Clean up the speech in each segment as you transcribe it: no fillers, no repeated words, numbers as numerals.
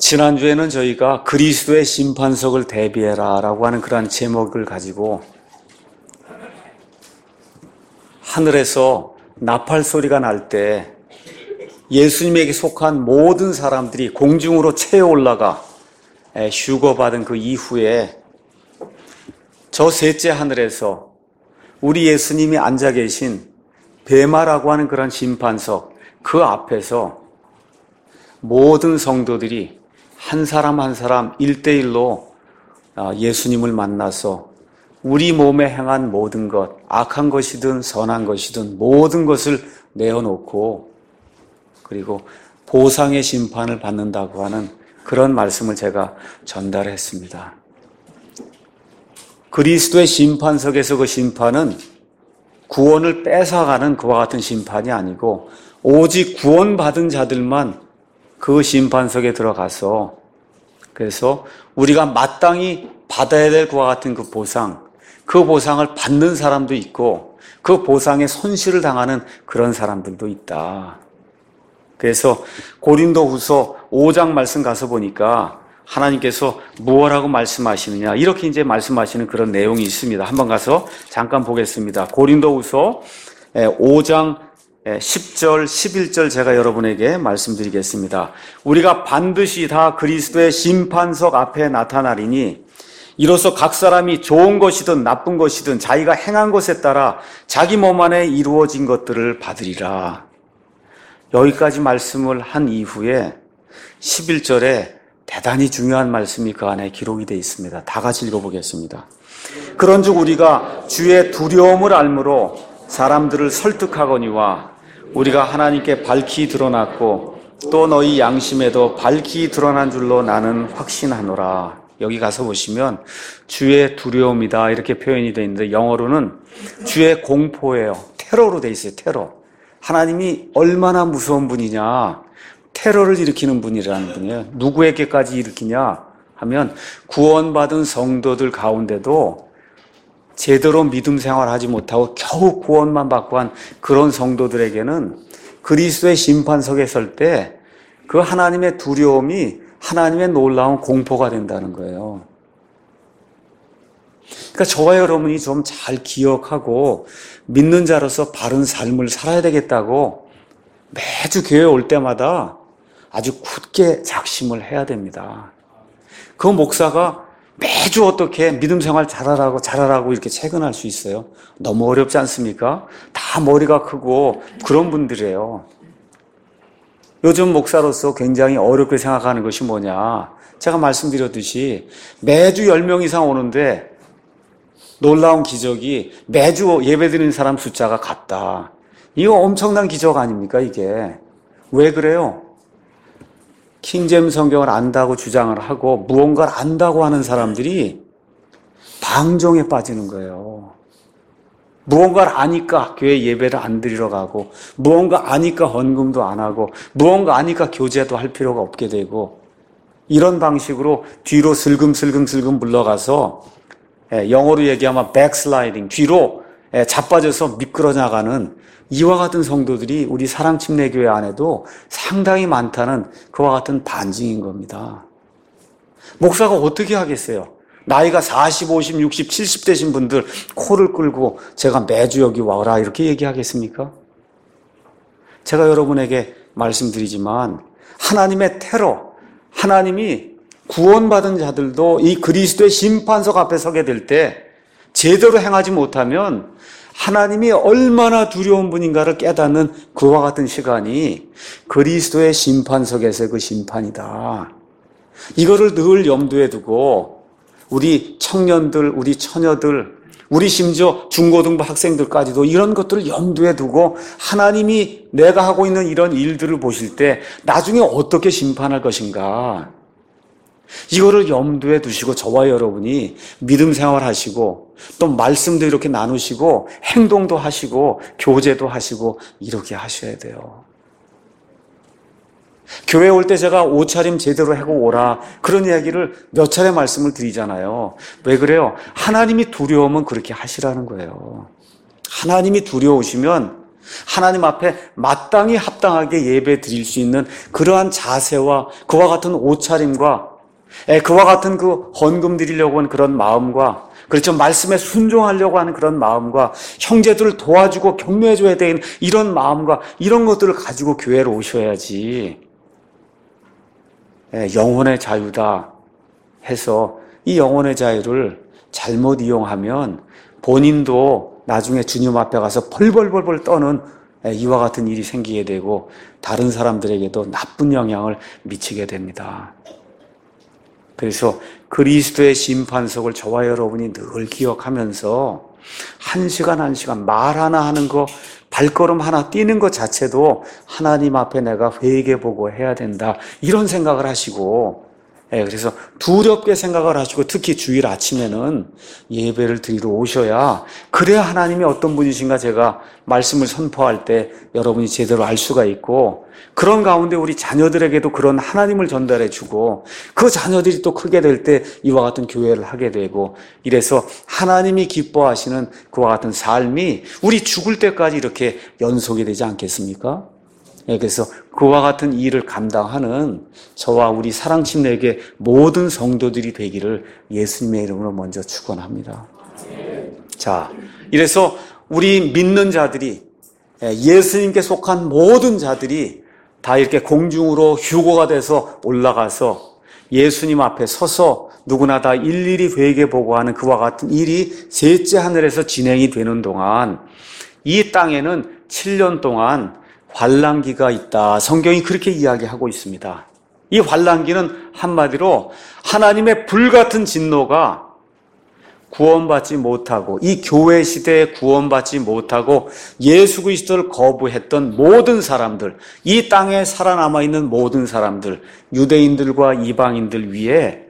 지난주에는 저희가 그리스도의 심판석을 대비해라 라고 하는 그러한 제목을 가지고 하늘에서 나팔 소리가 날 때 예수님에게 속한 모든 사람들이 공중으로 채어 올라가 휴거받은 그 이후에 저 셋째 하늘에서 우리 예수님이 앉아 계신 베마라고 하는 그런 심판석 그 앞에서 모든 성도들이 한 사람 한 사람 1대1로 예수님을 만나서 우리 몸에 행한 모든 것, 악한 것이든 선한 것이든 모든 것을 내어놓고 그리고 보상의 심판을 받는다고 하는 그런 말씀을 제가 전달했습니다. 그리스도의 심판석에서 그 심판은 구원을 뺏어가는 그와 같은 심판이 아니고 오직 구원받은 자들만 그 심판석에 들어가서 그래서 우리가 마땅히 받아야 될 그와 같은 그 보상, 그 보상을 받는 사람도 있고 그 보상에 손실을 당하는 그런 사람들도 있다. 그래서 고린도후서 5장 말씀 가서 보니까 하나님께서 무엇라고 말씀하시느냐 이렇게 이제 말씀하시는 그런 내용이 있습니다. 한번 가서 잠깐 보겠습니다. 고린도후서 5장 10절, 11절 제가 여러분에게 말씀드리겠습니다. 우리가 반드시 다 그리스도의 심판석 앞에 나타나리니 이로써 각 사람이 좋은 것이든 나쁜 것이든 자기가 행한 것에 따라 자기 몸 안에 이루어진 것들을 받으리라. 여기까지 말씀을 한 이후에 11절에 대단히 중요한 말씀이 그 안에 기록이 되어 있습니다. 다 같이 읽어보겠습니다. 그런즉 우리가 주의 두려움을 알므로 사람들을 설득하거니와 우리가 하나님께 밝히 드러났고 또 너희 양심에도 밝히 드러난 줄로 나는 확신하노라. 여기 가서 보시면 주의 두려움이다 이렇게 표현이 되어 있는데 영어로는 주의 공포예요. 테러로 되어 있어요. 테러. 하나님이 얼마나 무서운 분이냐. 테러를 일으키는 분이라는 분이에요. 누구에게까지 일으키냐 하면 구원받은 성도들 가운데도 제대로 믿음 생활하지 못하고 겨우 구원만 받고 한 그런 성도들에게는 그리스도의 심판석에 설 때 그 하나님의 두려움이 하나님의 놀라운 공포가 된다는 거예요. 그러니까 저와 여러분이 좀 잘 기억하고 믿는 자로서 바른 삶을 살아야 되겠다고 매주 교회 올 때마다 아주 굳게 작심을 해야 됩니다. 그 목사가 매주 어떻게 믿음 생활 잘하라고 이렇게 체근할 수 있어요? 너무 어렵지 않습니까? 다 머리가 크고 그런 분들이에요. 요즘 목사로서 굉장히 어렵게 생각하는 것이 뭐냐? 제가 말씀드렸듯이 매주 10명 이상 오는데 놀라운 기적이 매주 예배드리는 사람 숫자가 같다. 이거 엄청난 기적 아닙니까 이게? 왜 그래요? 킹제임스 성경을 안다고 주장을 하고 무언가를 안다고 하는 사람들이 방종에 빠지는 거예요. 무언가를 아니까 교회 예배를 안 드리러 가고 무언가 아니까 헌금도 안 하고 무언가 아니까 교제도 할 필요가 없게 되고 이런 방식으로 뒤로 슬금슬금 물러가서 영어로 얘기하면 backsliding, 뒤로 자빠져서 미끄러 나가는 이와 같은 성도들이 우리 사랑침례교회 안에도 상당히 많다는 그와 같은 반증인 겁니다. 목사가 어떻게 하겠어요? 나이가 40, 50, 60, 70 되신 분들 코를 끌고 제가 매주 여기 와라 이렇게 얘기하겠습니까? 제가 여러분에게 말씀드리지만 하나님의 테러, 하나님이 구원받은 자들도 이 그리스도의 심판석 앞에 서게 될 때 제대로 행하지 못하면 하나님이 얼마나 두려운 분인가를 깨닫는 그와 같은 시간이 그리스도의 심판석에서의 그 심판이다. 이거를 늘 염두에 두고 우리 청년들, 우리 처녀들, 우리 심지어 중고등부 학생들까지도 이런 것들을 염두에 두고 하나님이 내가 하고 있는 이런 일들을 보실 때 나중에 어떻게 심판할 것인가. 이거를 염두에 두시고 저와 여러분이 믿음 생활하시고 또 말씀도 이렇게 나누시고 행동도 하시고 교제도 하시고 이렇게 하셔야 돼요. 교회 올 때 제가 옷차림 제대로 하고 오라 그런 이야기를 몇 차례 말씀을 드리잖아요. 왜 그래요? 하나님이 두려우면 그렇게 하시라는 거예요. 하나님이 두려우시면 하나님 앞에 마땅히 합당하게 예배 드릴 수 있는 그러한 자세와 그와 같은 옷차림과 그와 같은 그 헌금 드리려고 하는 그런 마음과 그렇죠. 말씀에 순종하려고 하는 그런 마음과 형제들을 도와주고 격려해줘야 되는 이런 마음과 이런 것들을 가지고 교회로 오셔야지 영혼의 자유다 해서 이 영혼의 자유를 잘못 이용하면 본인도 나중에 주님 앞에 가서 벌벌벌벌 떠는 이와 같은 일이 생기게 되고 다른 사람들에게도 나쁜 영향을 미치게 됩니다. 그래서 그리스도의 심판석을 저와 여러분이 늘 기억하면서 한 시간 한 시간 말 하나 하는 거, 발걸음 하나 뛰는 것 자체도 하나님 앞에 내가 회개보고 해야 된다 이런 생각을 하시고, 그래서 두렵게 생각을 하시고 특히 주일 아침에는 예배를 드리러 오셔야 그래야 하나님이 어떤 분이신가 제가 말씀을 선포할 때 여러분이 제대로 알 수가 있고, 그런 가운데 우리 자녀들에게도 그런 하나님을 전달해 주고 그 자녀들이 또 크게 될 때 이와 같은 교회를 하게 되고, 이래서 하나님이 기뻐하시는 그와 같은 삶이 우리 죽을 때까지 이렇게 연속이 되지 않겠습니까? 그래서 그와 같은 일을 감당하는 저와 우리 사랑침례교회 모든 성도들이 되기를 예수님의 이름으로 먼저 축원합니다. 자, 이래서 우리 믿는 자들이, 예수님께 속한 모든 자들이 다 이렇게 공중으로 휴거가 돼서 올라가서 예수님 앞에 서서 누구나 다 일일이 회개 보고하는 그와 같은 일이 셋째 하늘에서 진행이 되는 동안 이 땅에는 7년 동안 환란기가 있다. 성경이 그렇게 이야기하고 있습니다. 이 환란기는 한마디로 하나님의 불같은 진노가 구원받지 못하고 이 교회 시대에 구원받지 못하고 예수 그리스도를 거부했던 모든 사람들, 이 땅에 살아남아 있는 모든 사람들, 유대인들과 이방인들 위에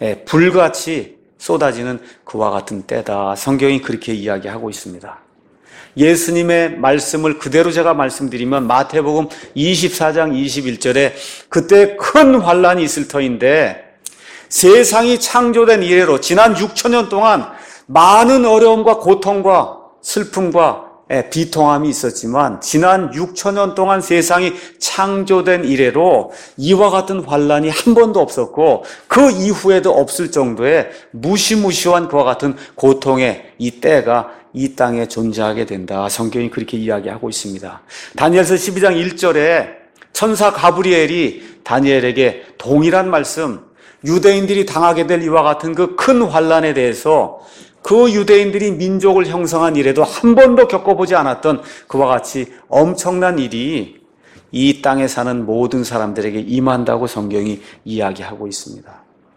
불같이 쏟아지는 그와 같은 때다. 성경이 그렇게 이야기하고 있습니다. 예수님의 말씀을 그대로 제가 말씀드리면 마태복음 24장 21절에 그때 큰 환란이 있을 터인데 세상이 창조된 이래로 지난 6천년 동안 많은 어려움과 고통과 슬픔과 비통함이 있었지만 지난 6천년 동안 세상이 창조된 이래로 이와 같은 환란이 한 번도 없었고 그 이후에도 없을 정도의 무시무시한 그와 같은 고통의 이 때가 이 땅에 존재하게 된다. 성경이 그렇게 이야기하고 있습니다. 다니엘서 12장 1절에 천사 가브리엘이 다니엘에게 동일한 말씀, 유대인들이 당하게 될 이와 같은 그 큰 환란에 대해서 그 유대인들이 민족을 형성한 이래도 한 번도 겪어보지 않았던 그와 같이 엄청난 일이 이 땅에 사는 모든 사람들에게 임한다고 성경이 이야기하고 있습니다.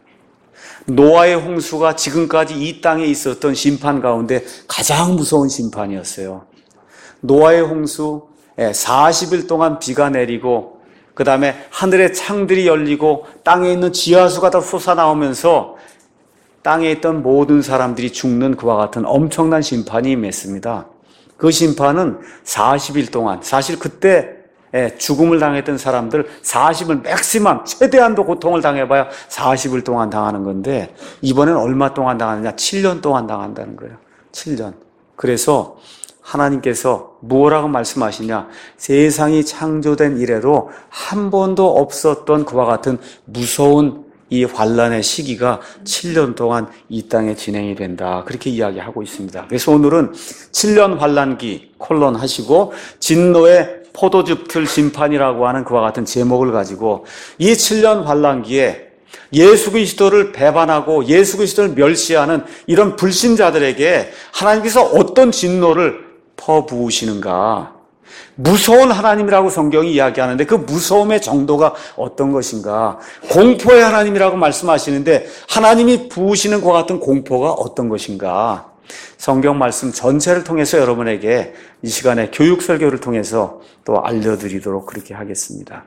노아의 홍수가 지금까지 이 땅에 있었던 심판 가운데 가장 무서운 심판이었어요. 노아의 홍수, 40일 동안 비가 내리고 그 다음에 하늘의 창들이 열리고 땅에 있는 지하수가 다 솟아나오면서 땅에 있던 모든 사람들이 죽는 그와 같은 엄청난 심판이 임했습니다. 그 심판은 40일 동안, 사실 그때 죽음을 당했던 사람들 40을 맥시멈 최대한도 고통을 당해봐야 40일 동안 당하는 건데 이번엔 얼마 동안 당하느냐? 7년 동안 당한다는 거예요. 7년. 그래서 하나님께서 뭐라고 말씀하시냐? 세상이 창조된 이래로 한 번도 없었던 그와 같은 무서운 이 환란의 시기가 7년 동안 이 땅에 진행이 된다. 그렇게 이야기하고 있습니다. 그래서 오늘은 7년 환란기 콜론 하시고 진노의 포도즙틀 심판이라고 하는 그와 같은 제목을 가지고 이 7년 환란기에 예수 그리스도를 배반하고 예수 그리스도를 멸시하는 이런 불신자들에게 하나님께서 어떤 진노를 퍼부으시는가? 무서운 하나님이라고 성경이 이야기하는데 그 무서움의 정도가 어떤 것인가? 공포의 하나님이라고 말씀하시는데 하나님이 부으시는 것 같은 공포가 어떤 것인가? 성경 말씀 전체를 통해서 여러분에게 이 시간에 교육 설교를 통해서 또 알려드리도록 그렇게 하겠습니다.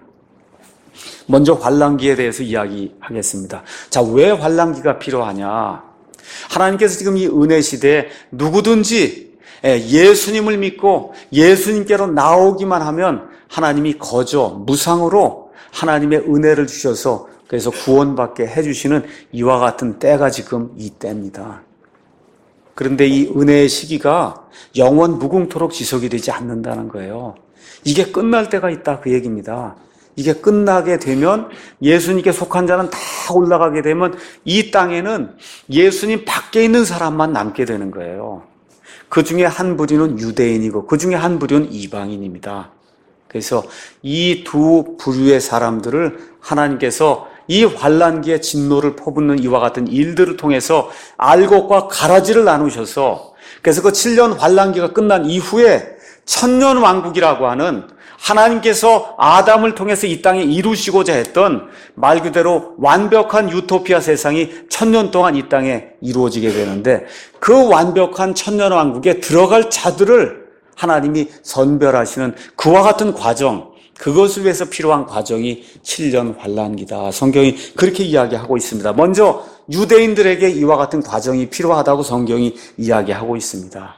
먼저 환란기에 대해서 이야기하겠습니다. 자, 왜 환란기가 필요하냐? 하나님께서 지금 이 은혜 시대에 누구든지 예수님을 믿고 예수님께로 나오기만 하면 하나님이 거저 무상으로 하나님의 은혜를 주셔서 그래서 구원받게 해주시는 이와 같은 때가 지금 이 때입니다. 그런데 이 은혜의 시기가 영원 무궁토록 지속이 되지 않는다는 거예요. 이게 끝날 때가 있다, 그 얘기입니다. 이게 끝나게 되면 예수님께 속한 자는 다 올라가게 되면 이 땅에는 예수님 밖에 있는 사람만 남게 되는 거예요. 그 중에 한 부류는 유대인이고 그 중에 한 부류는 이방인입니다. 그래서 이 두 부류의 사람들을 하나님께서 이 환난기에 진노를 퍼붓는 이와 같은 일들을 통해서 알곡과 가라지를 나누셔서, 그래서 그 7년 환난기가 끝난 이후에 천년 왕국이라고 하는 하나님께서 아담을 통해서 이 땅에 이루시고자 했던 말 그대로 완벽한 유토피아 세상이 천년 동안 이 땅에 이루어지게 되는데, 그 완벽한 천년 왕국에 들어갈 자들을 하나님이 선별하시는 그와 같은 과정, 그것을 위해서 필요한 과정이 7년 환난기다. 성경이 그렇게 이야기하고 있습니다. 먼저 유대인들에게 이와 같은 과정이 필요하다고 성경이 이야기하고 있습니다.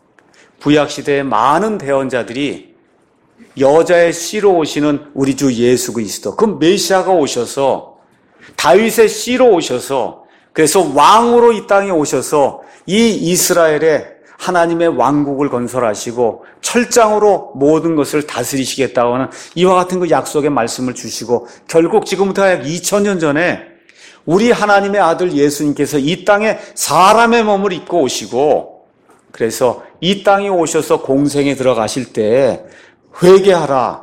구약시대의 많은 대언자들이 여자의 씨로 오시는 우리 주 예수 그리스도, 그 메시아가 오셔서 다윗의 씨로 오셔서, 그래서 왕으로 이 땅에 오셔서 이 이스라엘에 하나님의 왕국을 건설하시고 철장으로 모든 것을 다스리시겠다고 하는 이와 같은 그 약속의 말씀을 주시고, 결국 지금부터 약 2000년 전에 우리 하나님의 아들 예수님께서 이 땅에 사람의 몸을 입고 오시고, 그래서 이 땅에 오셔서 공생에 들어가실 때 회개하라,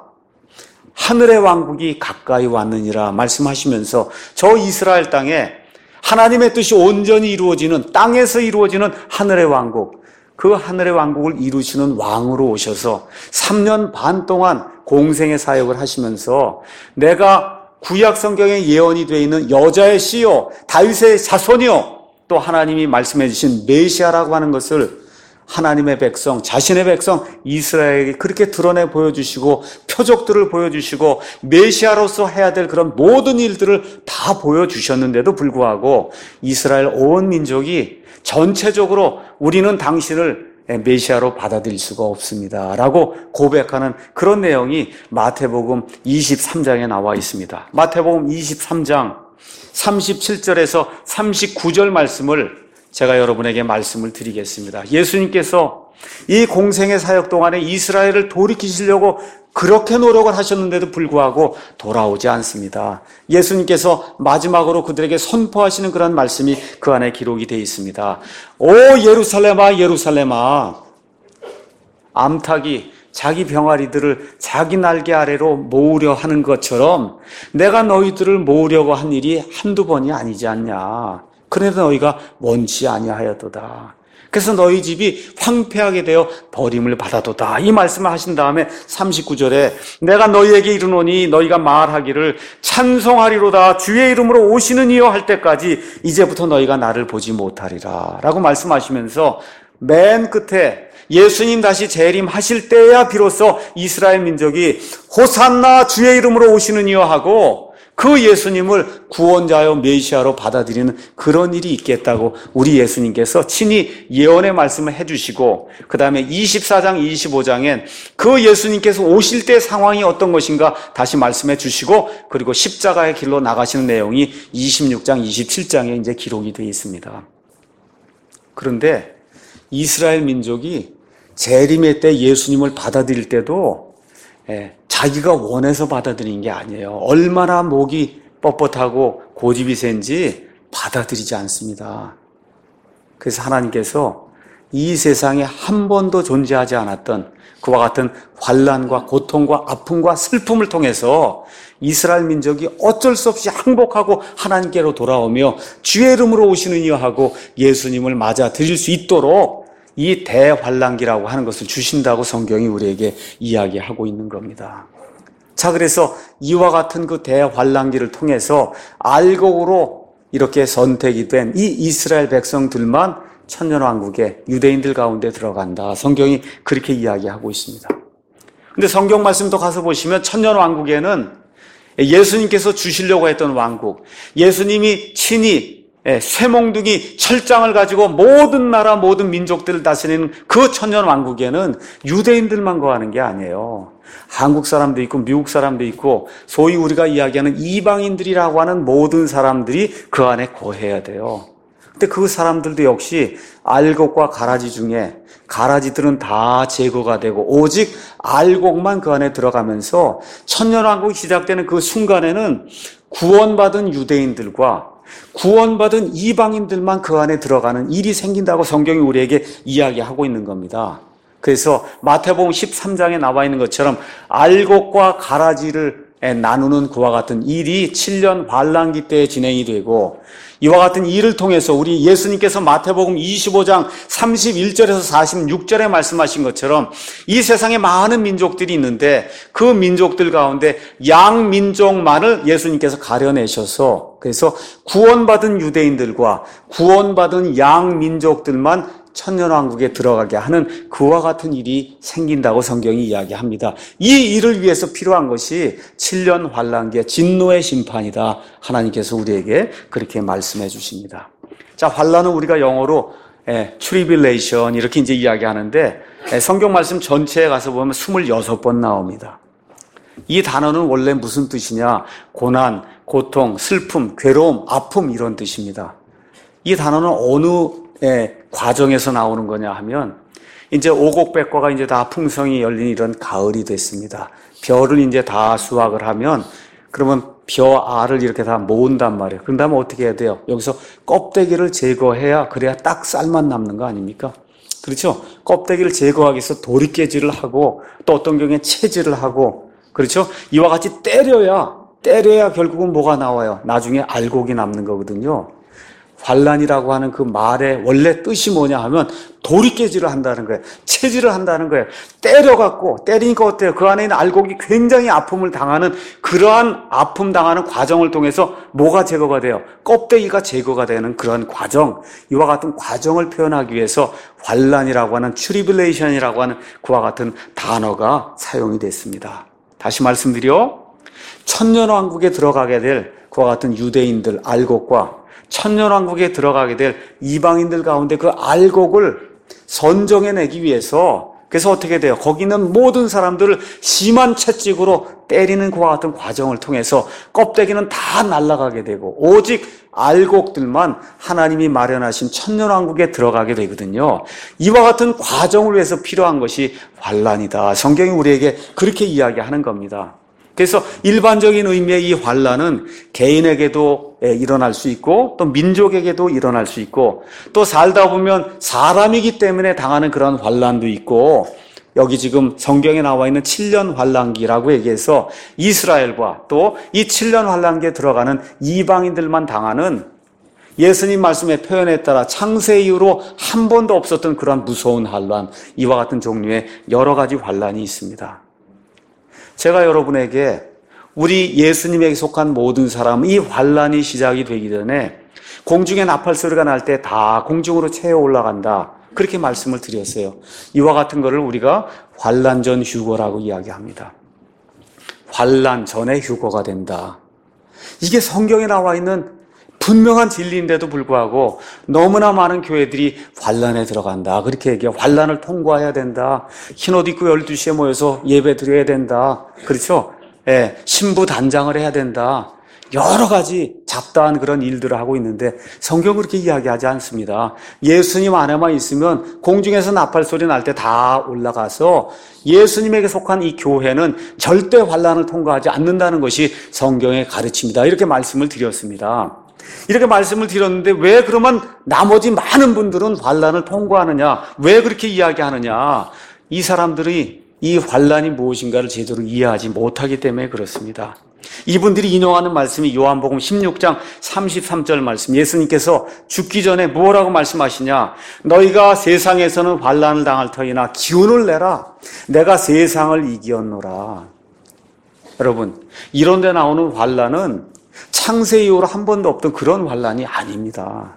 하늘의 왕국이 가까이 왔느니라 말씀하시면서 저 이스라엘 땅에 하나님의 뜻이 온전히 이루어지는, 땅에서 이루어지는 하늘의 왕국, 그 하늘의 왕국을 이루시는 왕으로 오셔서 3년 반 동안 공생의 사역을 하시면서 내가 구약 성경에 예언이 되어 있는 여자의 씨요 다윗의 자손이요 또 하나님이 말씀해 주신 메시아라고 하는 것을 하나님의 백성, 자신의 백성 이스라엘에게 그렇게 드러내 보여주시고 표적들을 보여주시고 메시아로서 해야 될 그런 모든 일들을 다 보여주셨는데도 불구하고 이스라엘 온 민족이 전체적으로 우리는 당신을 메시아로 받아들일 수가 없습니다 라고 고백하는 그런 내용이 마태복음 23장에 나와 있습니다. 마태복음 23장 37절에서 39절 말씀을 제가 여러분에게 말씀을 드리겠습니다. 예수님께서 이 공생의 사역 동안에 이스라엘을 돌이키시려고 그렇게 노력을 하셨는데도 불구하고 돌아오지 않습니다. 예수님께서 마지막으로 그들에게 선포하시는 그런 말씀이 그 안에 기록이 되어 있습니다. 오 예루살렘아 예루살렘아, 암탉이 자기 병아리들을 자기 날개 아래로 모으려 하는 것처럼 내가 너희들을 모으려고 한 일이 한두 번이 아니지 않냐. 그래도 너희가 원치 아니하였도다. 그래서 너희 집이 황폐하게 되어 버림을 받아도다. 이 말씀을 하신 다음에 39절에 내가 너희에게 이르노니 너희가 말하기를 찬송하리로다 주의 이름으로 오시는 이여 할 때까지 이제부터 너희가 나를 보지 못하리라 라고 말씀하시면서 맨 끝에 예수님 다시 재림하실 때야 비로소 이스라엘 민족이 호산나 주의 이름으로 오시는 이여 하고 그 예수님을 구원자여 메시아로 받아들이는 그런 일이 있겠다고 우리 예수님께서 친히 예언의 말씀을 해주시고, 그 다음에 24장 25장엔 그 예수님께서 오실 때 상황이 어떤 것인가 다시 말씀해 주시고, 그리고 십자가의 길로 나가시는 내용이 26장 27장에 이제 기록이 되어 있습니다. 그런데 이스라엘 민족이 재림의 때 예수님을 받아들일 때도 자기가 원해서 받아들인 게 아니에요. 얼마나 목이 뻣뻣하고 고집이 센지 받아들이지 않습니다. 그래서 하나님께서 이 세상에 한 번도 존재하지 않았던 그와 같은 환난과 고통과 아픔과 슬픔을 통해서 이스라엘 민족이 어쩔 수 없이 항복하고 하나님께로 돌아오며 주의 이름으로 오시는 이여 하고 예수님을 맞아 드릴 수 있도록 이 대환난기라고 하는 것을 주신다고 성경이 우리에게 이야기하고 있는 겁니다. 자, 그래서 이와 같은 그 대환난기를 통해서 알곡으로 이렇게 선택이 된 이 이스라엘 백성들만 천년왕국에 유대인들 가운데 들어간다. 성경이 그렇게 이야기하고 있습니다. 근데 성경 말씀도 가서 보시면 천년왕국에는 예수님께서 주시려고 했던 왕국, 예수님이 친히 쇠몽둥이 철장을 가지고 모든 나라 모든 민족들을 다스리는 그 천년왕국에는 유대인들만 거하는 게 아니에요. 한국 사람도 있고 미국 사람도 있고 소위 우리가 이야기하는 이방인들이라고 하는 모든 사람들이 그 안에 거해야 돼요. 근데 그 사람들도 역시 알곡과 가라지 중에 가라지들은 다 제거가 되고 오직 알곡만 그 안에 들어가면서 천년왕국이 시작되는 그 순간에는 구원받은 유대인들과 구원받은 이방인들만 그 안에 들어가는 일이 생긴다고 성경이 우리에게 이야기하고 있는 겁니다. 그래서 마태복음 13장에 나와 있는 것처럼 알곡과 가라지를 나누는 그와 같은 일이 7년 환란기 때에 진행이 되고, 이와 같은 일을 통해서 우리 예수님께서 마태복음 25장 31절에서 46절에 말씀하신 것처럼 이 세상에 많은 민족들이 있는데 그 민족들 가운데 양민족만을 예수님께서 가려내셔서, 그래서 구원받은 유대인들과 구원받은 양민족들만 천년왕국에 들어가게 하는 그와 같은 일이 생긴다고 성경이 이야기합니다. 이 일을 위해서 필요한 것이 7년 환란기의 진노의 심판이다. 하나님께서 우리에게 그렇게 말씀해 주십니다. 자, 환란은 우리가 영어로 tribulation 이렇게 이제 이야기하는데 성경 말씀 전체에 가서 보면 26번 나옵니다. 이 단어는 원래 무슨 뜻이냐? 고난, 고통, 슬픔, 괴로움, 아픔 이런 뜻입니다. 이 단어는 어느 과정에서 나오는 거냐 하면 이제 오곡백과가 이제 다 풍성이 열린 이런 가을이 됐습니다. 벼를 이제 다 수확을 하면 그러면 벼 알을 이렇게 다 모은단 말이에요. 그런 다음에 어떻게 해야 돼요? 여기서 껍데기를 제거해야 그래야 딱 쌀만 남는 거 아닙니까? 그렇죠? 껍데기를 제거하기 위해서 도리깨질을 하고 또 어떤 경우에 채질을 하고, 그렇죠? 이와 같이 때려야 결국은 뭐가 나와요? 나중에 알곡이 남는 거거든요. 환란이라고 하는 그 말의 원래 뜻이 뭐냐 하면 도리깨질을 한다는 거예요. 체질을 한다는 거예요. 때리니까 어때요? 그 안에 있는 알곡이 굉장히 아픔을 당하는, 그러한 아픔 당하는 과정을 통해서 뭐가 제거가 돼요? 껍데기가 제거가 되는 그런 과정, 이와 같은 과정을 표현하기 위해서 환란이라고 하는 트리블레이션이라고 하는 그와 같은 단어가 사용이 됐습니다. 다시 말씀드려, 천년왕국에 들어가게 될 그와 같은 유대인들 알곡과 천년왕국에 들어가게 될 이방인들 가운데 그 알곡을 선정해내기 위해서, 그래서 어떻게 돼요? 거기 있는 모든 사람들을 심한 채찍으로 때리는 그와 같은 과정을 통해서 껍데기는 다 날아가게 되고 오직 알곡들만 하나님이 마련하신 천년왕국에 들어가게 되거든요. 이와 같은 과정을 위해서 필요한 것이 환란이다. 성경이 우리에게 그렇게 이야기하는 겁니다. 그래서 일반적인 의미의 이 환란은 개인에게도 일어날 수 있고 또 민족에게도 일어날 수 있고 또 살다 보면 사람이기 때문에 당하는 그런 환란도 있고, 여기 지금 성경에 나와 있는 7년 환란기라고 얘기해서 이스라엘과 또 이 7년 환란기에 들어가는 이방인들만 당하는, 예수님 말씀의 표현에 따라 창세 이후로 한 번도 없었던 그런 무서운 환란, 이와 같은 종류의 여러 가지 환란이 있습니다. 제가 여러분에게 우리 예수님에게 속한 모든 사람, 이 환란이 시작이 되기 전에 공중에 나팔 소리가 날 때 다 공중으로 채워 올라간다, 그렇게 말씀을 드렸어요. 이와 같은 것을 우리가 환란 전 휴거라고 이야기합니다. 환란 전에 휴거가 된다. 이게 성경에 나와 있는 분명한 진리인데도 불구하고 너무나 많은 교회들이 환란에 들어간다, 그렇게 얘기해요. 환란을 통과해야 된다. 흰옷 입고 12시에 모여서 예배 드려야 된다. 그렇죠? 신부 단장을 해야 된다. 여러 가지 잡다한 그런 일들을 하고 있는데 성경은 그렇게 이야기하지 않습니다. 예수님 안에만 있으면 공중에서 나팔 소리 날 때 다 올라가서 예수님에게 속한 이 교회는 절대 환란을 통과하지 않는다는 것이 성경의 가르침이다, 이렇게 말씀을 드렸습니다. 이렇게 말씀을 드렸는데 왜 그러면 나머지 많은 분들은 환란을 통과하느냐, 왜 그렇게 이야기하느냐? 이 사람들이 이 환란이 무엇인가를 제대로 이해하지 못하기 때문에 그렇습니다. 이분들이 인용하는 말씀이 요한복음 16장 33절 말씀, 예수님께서 죽기 전에 뭐라고 말씀하시냐? 너희가 세상에서는 환란을 당할 터이나 기운을 내라, 내가 세상을 이기었노라. 여러분, 이런 데 나오는 환란은 창세 이후로 한 번도 없던 그런 환란이 아닙니다.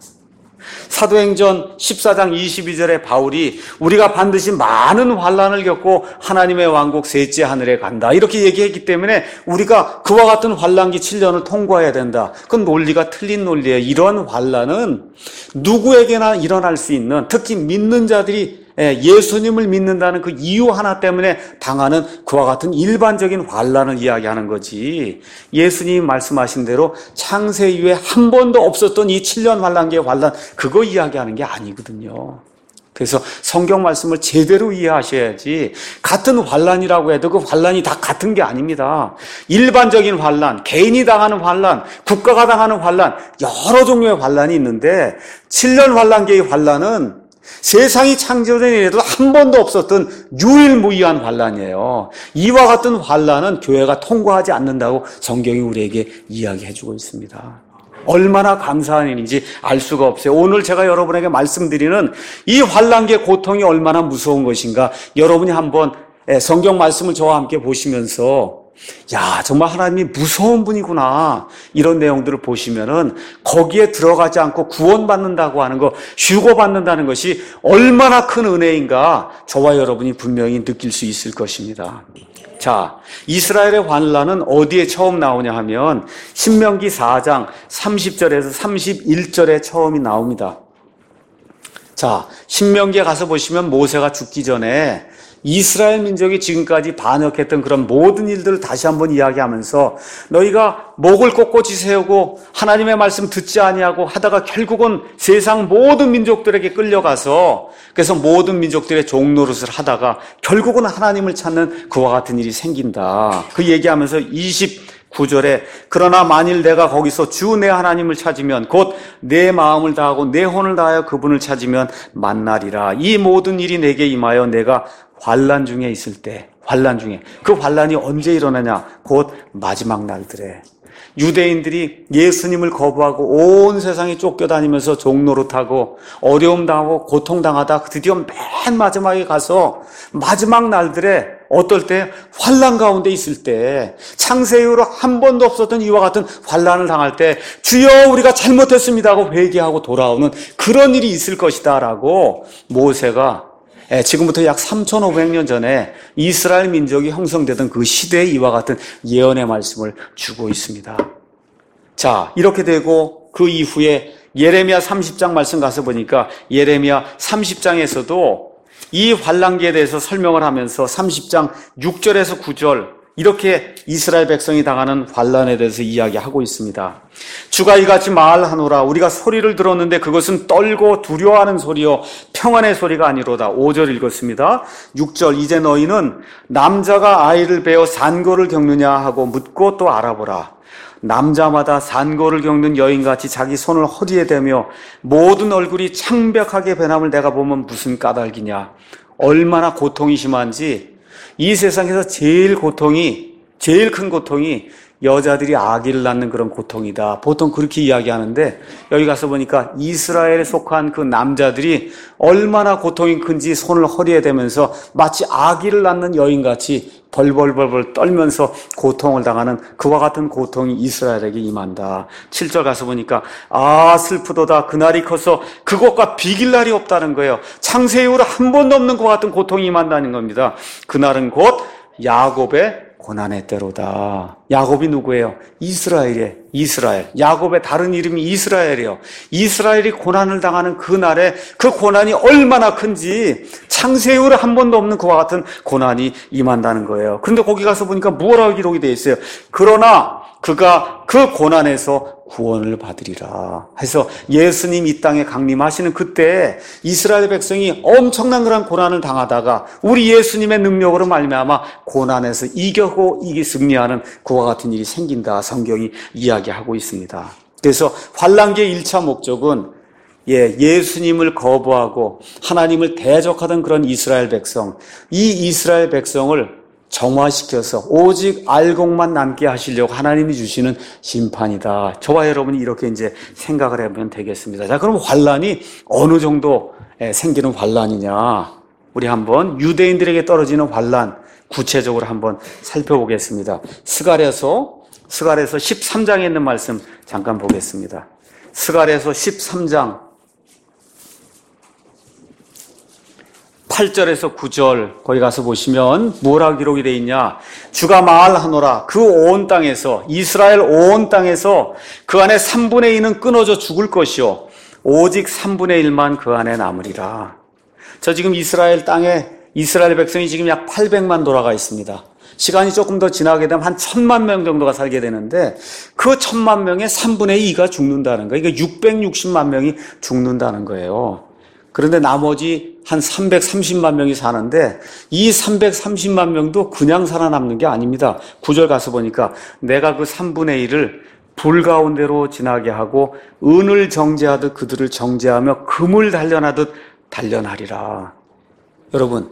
사도행전 14장 22절에 바울이 우리가 반드시 많은 환란을 겪고 하나님의 왕국 셋째 하늘에 간다, 이렇게 얘기했기 때문에 우리가 그와 같은 환란기 7년을 통과해야 된다. 그건 논리가 틀린 논리예요. 이런 환란은 누구에게나 일어날 수 있는, 특히 믿는 자들이 예수님을 믿는다는 그 이유 하나 때문에 당하는 그와 같은 일반적인 환난을 이야기하는 거지. 예수님이 말씀하신 대로 창세 이후에 한 번도 없었던 이 7년 환난기의 환난, 그거 이야기하는 게 아니거든요. 그래서 성경 말씀을 제대로 이해하셔야지, 같은 환난이라고 해도 그 환난이 다 같은 게 아닙니다. 일반적인 환난, 개인이 당하는 환난, 국가가 당하는 환난, 여러 종류의 환난이 있는데 7년 환난기의 환난은 세상이 창조된 이래도 한 번도 없었던 유일무이한 환난이에요. 이와 같은 환난은 교회가 통과하지 않는다고 성경이 우리에게 이야기해주고 있습니다. 얼마나 감사한 일인지 알 수가 없어요. 오늘 제가 여러분에게 말씀드리는 이 환난기의 고통이 얼마나 무서운 것인가, 여러분이 한번 성경 말씀을 저와 함께 보시면서 야, 정말 하나님이 무서운 분이구나, 이런 내용들을 보시면은 거기에 들어가지 않고 구원받는다고 하는 것, 휴거받는다는 것이 얼마나 큰 은혜인가 저와 여러분이 분명히 느낄 수 있을 것입니다. 자, 이스라엘의 환난은 어디에 처음 나오냐 하면 신명기 4장 30절에서 31절에 처음이 나옵니다. 자, 신명기에 가서 보시면 모세가 죽기 전에 이스라엘 민족이 지금까지 반역했던 그런 모든 일들을 다시 한번 이야기하면서 너희가 목을 꼿꼿이 세우고 하나님의 말씀 듣지 아니하고 하다가 결국은 세상 모든 민족들에게 끌려가서, 그래서 모든 민족들의 종노릇을 하다가 결국은 하나님을 찾는 그와 같은 일이 생긴다. 그 얘기하면서 29절에 그러나 만일 내가 거기서 주 내 하나님을 찾으면 곧 내 마음을 다하고 내 혼을 다하여 그분을 찾으면 만나리라. 이 모든 일이 내게 임하여 내가 환난 중에 있을 때, 환난 중에, 그 환난이 언제 일어나냐? 곧 마지막 날들에 유대인들이 예수님을 거부하고 온 세상에 쫓겨다니면서 종노릇하고 어려움 당하고 고통 당하다 드디어 맨 마지막에 가서 마지막 날들에 어떨 때 환난 가운데 있을 때, 창세 이후로 한 번도 없었던 이와 같은 환난을 당할 때 주여 우리가 잘못했습니다 하고 회개하고 돌아오는 그런 일이 있을 것이다 라고 모세가 지금부터 약 3,500년 전에 이스라엘 민족이 형성되던 그 시대에 이와 같은 예언의 말씀을 주고 있습니다. 자, 이렇게 되고 그 이후에 예레미야 30장 말씀 가서 보니까 예레미야 30장에서도 이 환난기에 대해서 설명을 하면서 30장 6절에서 9절 이렇게 이스라엘 백성이 당하는 환난에 대해서 이야기하고 있습니다. 주가 이같이 말하노라. 우리가 소리를 들었는데 그것은 떨고 두려워하는 소리요 평안의 소리가 아니로다. 5절 읽었습니다. 6절 이제 너희는 남자가 아이를 베어 산고를 겪느냐 하고 묻고 또 알아보라. 남자마다 산고를 겪는 여인같이 자기 손을 허리에 대며 모든 얼굴이 창백하게 변함을 내가 보면 무슨 까닭이냐. 얼마나 고통이 심한지, 이 세상에서 제일 큰 고통이 여자들이 아기를 낳는 그런 고통이다. 보통 그렇게 이야기하는데 여기 가서 보니까 이스라엘에 속한 그 남자들이 얼마나 고통이 큰지 손을 허리에 대면서 마치 아기를 낳는 여인같이 벌벌벌벌 떨면서 고통을 당하는 그와 같은 고통이 이스라엘에게 임한다. 7절 가서 보니까 아 슬프도다. 그날이 커서 그것과 비길 날이 없다는 거예요. 창세 이후로 한 번도 없는 그와 같은 고통이 임한다는 겁니다. 그날은 곧 야곱의 고난의 때로다. 야곱이 누구예요? 이스라엘. 야곱의 다른 이름이 이스라엘이에요. 이스라엘이 고난을 당하는 그날에 그 고난이 얼마나 큰지, 창세 이후로 한 번도 없는 그와 같은 고난이 임한다는 거예요. 그런데 거기 가서 보니까 뭐라고 기록이 되어 있어요? 그러나 그가 그 고난에서 구원을 받으리라. 해서 예수님 이 땅에 강림하시는 그때 이스라엘 백성이 엄청난 그런 고난을 당하다가 우리 예수님의 능력으로 말미암아 고난에서 이겨고 승리하는 그와 같은 일이 생긴다. 성경이 이야기하고 있습니다. 그래서 환난기의 1차 목적은 예수님을 거부하고 하나님을 대적하던 그런 이스라엘 백성, 이 이스라엘 백성을 정화시켜서 오직 알곡만 남게 하시려고 하나님이 주시는 심판이다. 저와 여러분이 이렇게 이제 생각을 해보면 되겠습니다. 자, 그럼 환난이 어느 정도 생기는 환난이냐? 우리 한번 유대인들에게 떨어지는 환난 구체적으로 한번 살펴보겠습니다. 스가랴서 13장에 있는 말씀 잠깐 보겠습니다. 스가랴서 13장 8절에서 9절 거기 가서 보시면 뭐라 기록이 되어 있냐. 주가 말하노라. 그 온 땅에서, 이스라엘 온 땅에서 그 안에 3분의 2는 끊어져 죽을 것이요 오직 3분의 1만 그 안에 남으리라. 저 지금 이스라엘 땅에 이스라엘 백성이 지금 약 800만 돌아가 있습니다. 시간이 조금 더 지나게 되면 한 1000만 명 정도가 살게 되는데 그 1000만 명의 3분의 2가 죽는다는 거예요. 그러니까 660만 명이 죽는다는 거예요. 그런데 나머지 한 330만 명이 사는데 이 330만 명도 그냥 살아남는 게 아닙니다. 9절 가서 보니까 내가 그 3분의 1을 불 가운데로 지나게 하고 은을 정죄하듯 그들을 정죄하며 금을 단련하듯 단련하리라. 여러분,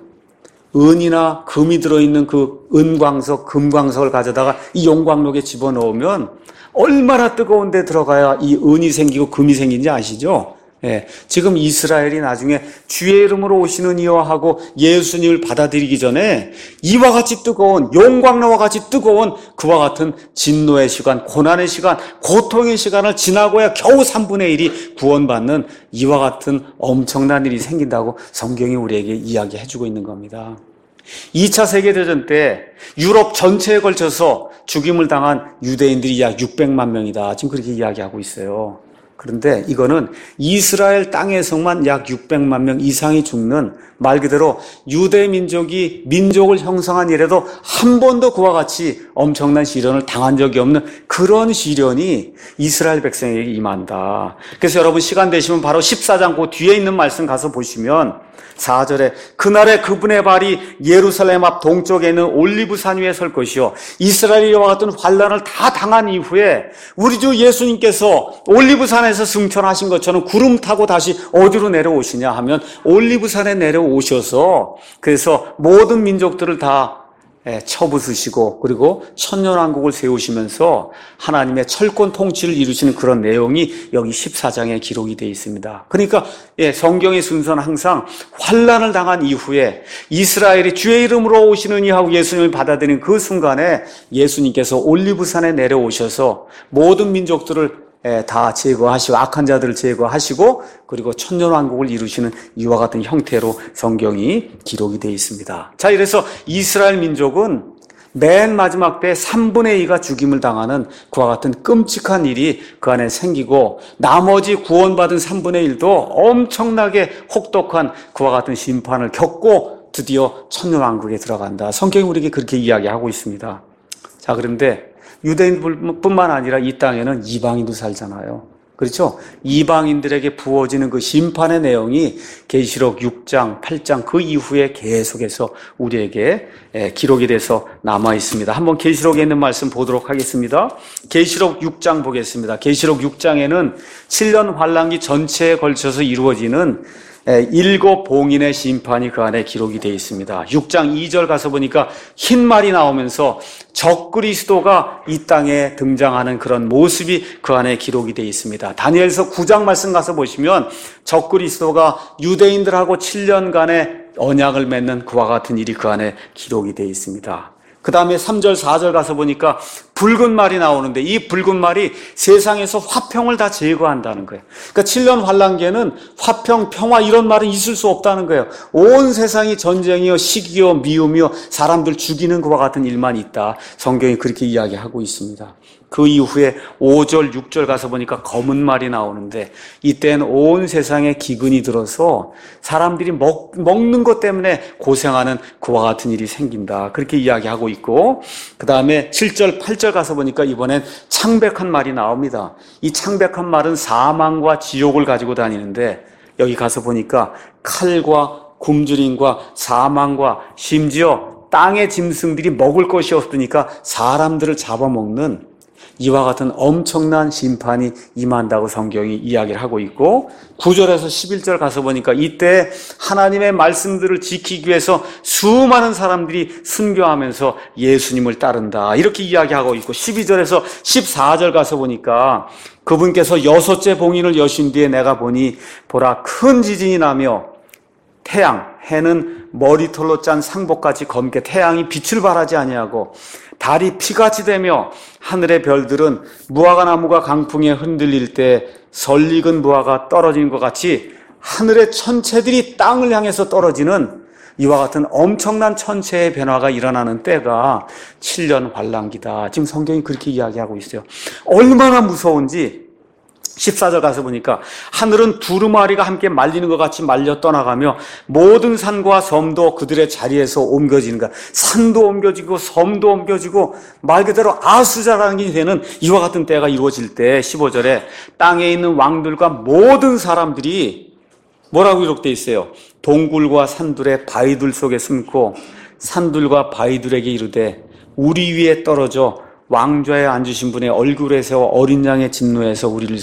은이나 금이 들어있는 그 은광석, 금광석을 가져다가 이 용광로에 집어넣으면 얼마나 뜨거운 데 들어가야 이 은이 생기고 금이 생긴지 아시죠? 예, 지금 이스라엘이 나중에 주의 이름으로 오시는 이와 하고 예수님을 받아들이기 전에 이와 같이 뜨거운 용광로와 같이 뜨거운 그와 같은 진노의 시간, 고난의 시간, 고통의 시간을 지나고야 겨우 3분의 1이 구원받는 이와 같은 엄청난 일이 생긴다고 성경이 우리에게 이야기해주고 있는 겁니다. 2차 세계대전 때 유럽 전체에 걸쳐서 죽임을 당한 유대인들이 약 600만 명이다. 지금 그렇게 이야기하고 있어요. 그런데 이거는 이스라엘 땅에서만 약 600만 명 이상이 죽는, 말 그대로 유대 민족이 민족을 형성한 이래도 한 번도 그와 같이 엄청난 시련을 당한 적이 없는 그런 시련이 이스라엘 백성에게 임한다. 그래서 여러분 시간 되시면 바로 14장 그 뒤에 있는 말씀 가서 보시면 4절에 그날에 그분의 발이 예루살렘 앞 동쪽에 있는 올리브산 위에 설 것이요 이스라엘이 이와 같은 환난을 다 당한 이후에 우리 주 예수님께서 올리브산에서 승천하신 것처럼 구름 타고 다시 어디로 내려오시냐 하면 올리브산에 내려오셔서 그래서 모든 민족들을 다 쳐부수시고 그리고 천년왕국을 세우시면서 하나님의 철권 통치를 이루시는 그런 내용이 여기 14장에 기록이 되어 있습니다. 그러니까 성경의 순서는 항상 환난을 당한 이후에 이스라엘이 주의 이름으로 오시는 이하고 예수님을 받아들이는 그 순간에 예수님께서 올리브산에 내려오셔서 모든 민족들을 다 제거하시고 악한 자들을 제거하시고 그리고 천년왕국을 이루시는 이와 같은 형태로 성경이 기록이 되어 있습니다. 자, 이래서 이스라엘 민족은 맨 마지막 때 3분의 2가 죽임을 당하는 그와 같은 끔찍한 일이 그 안에 생기고 나머지 구원받은 3분의 1도 엄청나게 혹독한 그와 같은 심판을 겪고 드디어 천년왕국에 들어간다. 성경이 우리에게 그렇게 이야기하고 있습니다. 자, 그런데 유대인뿐만 아니라 이 땅에는 이방인도 살잖아요. 그렇죠? 이방인들에게 부어지는 그 심판의 내용이 계시록 6장, 8장 그 이후에 계속해서 우리에게 기록이 돼서 남아 있습니다. 한번 계시록에 있는 말씀 보도록 하겠습니다. 계시록 6장 보겠습니다. 계시록 6장에는 7년 환란기 전체에 걸쳐서 이루어지는 7 봉인의 심판이 그 안에 기록이 되어 있습니다. 6장 2절 가서 보니까 흰 말이 나오면서 적그리스도가 이 땅에 등장하는 그런 모습이 그 안에 기록이 되어 있습니다. 다니엘서 9장 말씀 가서 보시면 적그리스도가 유대인들하고 7년간의 언약을 맺는 그와 같은 일이 그 안에 기록이 되어 있습니다. 그 다음에 3절, 4절 가서 보니까 붉은 말이 나오는데 이 붉은 말이 세상에서 화평을 다 제거한다는 거예요. 그러니까 7년 환란기에는 화평, 평화 이런 말은 있을 수 없다는 거예요. 온 세상이 전쟁이요, 시기요, 미움이요, 사람들 죽이는 것과 같은 일만 있다. 성경이 그렇게 이야기하고 있습니다. 그 이후에 5절, 6절 가서 보니까 검은 말이 나오는데 이때는 온 세상에 기근이 들어서 사람들이 먹는 것 때문에 고생하는 그와 같은 일이 생긴다. 그렇게 이야기하고 있고 그 다음에 7절, 8절 가서 보니까 이번엔 창백한 말이 나옵니다. 이 창백한 말은 사망과 지옥을 가지고 다니는데 여기 가서 보니까 칼과 굶주림과 사망과 심지어 땅의 짐승들이 먹을 것이 없으니까 사람들을 잡아먹는 이와 같은 엄청난 심판이 임한다고 성경이 이야기를 하고 있고 9절에서 11절 가서 보니까 이때 하나님의 말씀들을 지키기 위해서 수많은 사람들이 순교하면서 예수님을 따른다 이렇게 이야기하고 있고 12절에서 14절 가서 보니까 그분께서 6째 봉인을 여신 뒤에 내가 보니 보라 큰 지진이 나며 태양, 해는 머리털로 짠 상복같이 검게 태양이 빛을 발하지 아니하고 달이 피같이 되며 하늘의 별들은 무화과 나무가 강풍에 흔들릴 때 설익은 무화과 떨어진 것 같이 하늘의 천체들이 땅을 향해서 떨어지는 이와 같은 엄청난 천체의 변화가 일어나는 때가 7년 환란기다. 지금 성경이 그렇게 이야기하고 있어요. 얼마나 무서운지 14절 가서 보니까 하늘은 두루마리가 함께 말리는 것 같이 말려 떠나가며 모든 산과 섬도 그들의 자리에서 옮겨지는가. 산도 옮겨지고 섬도 옮겨지고 말 그대로 아수자랑이 되는 이와 같은 때가 이루어질 때 15절에 땅에 있는 왕들과 모든 사람들이 뭐라고 기록되어 있어요? 동굴과 산들의 바위들 속에 숨고 산들과 바위들에게 이르되 우리 위에 떨어져 왕좌에 앉으신 분의 얼굴에 세워 어린 양의 진노에서 우리를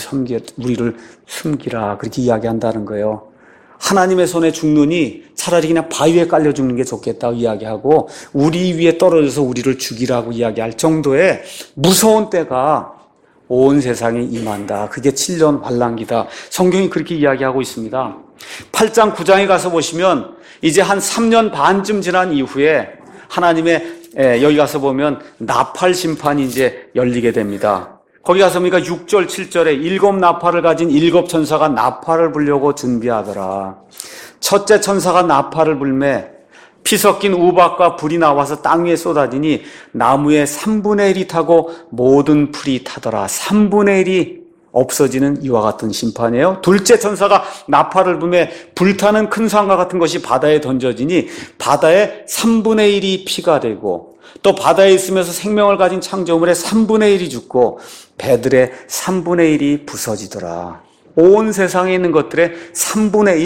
숨기라. 그렇게 이야기한다는 거예요. 하나님의 손에 죽느니 차라리 그냥 바위에 깔려 죽는 게 좋겠다고 이야기하고 우리 위에 떨어져서 우리를 죽이라고 이야기할 정도의 무서운 때가 온 세상에 임한다. 그게 7년 환란기다. 성경이 그렇게 이야기하고 있습니다. 8장 9장에 가서 보시면 이제 한 3년 반쯤 지난 이후에 하나님의 여기 가서 보면 나팔 심판이 이제 열리게 됩니다. 거기 가서 보니까 6절 7절에 7 나팔을 가진 7 천사가 나팔을 불려고 준비하더라. 첫째 천사가 나팔을 불매 피 섞인 우박과 불이 나와서 땅 위에 쏟아지니 나무의 3분의 1이 타고 모든 풀이 타더라. 3분의 1이 없어지는 이와 같은 심판이에요. 둘째 천사가 나팔을 불매 불타는 큰 산과 같은 것이 바다에 던져지니 바다의 3분의 1이 피가 되고 또 바다에 있으면서 생명을 가진 창조물의 3분의 1이 죽고 배들의 3분의 1이 부서지더라. 온 세상에 있는 것들의 3분의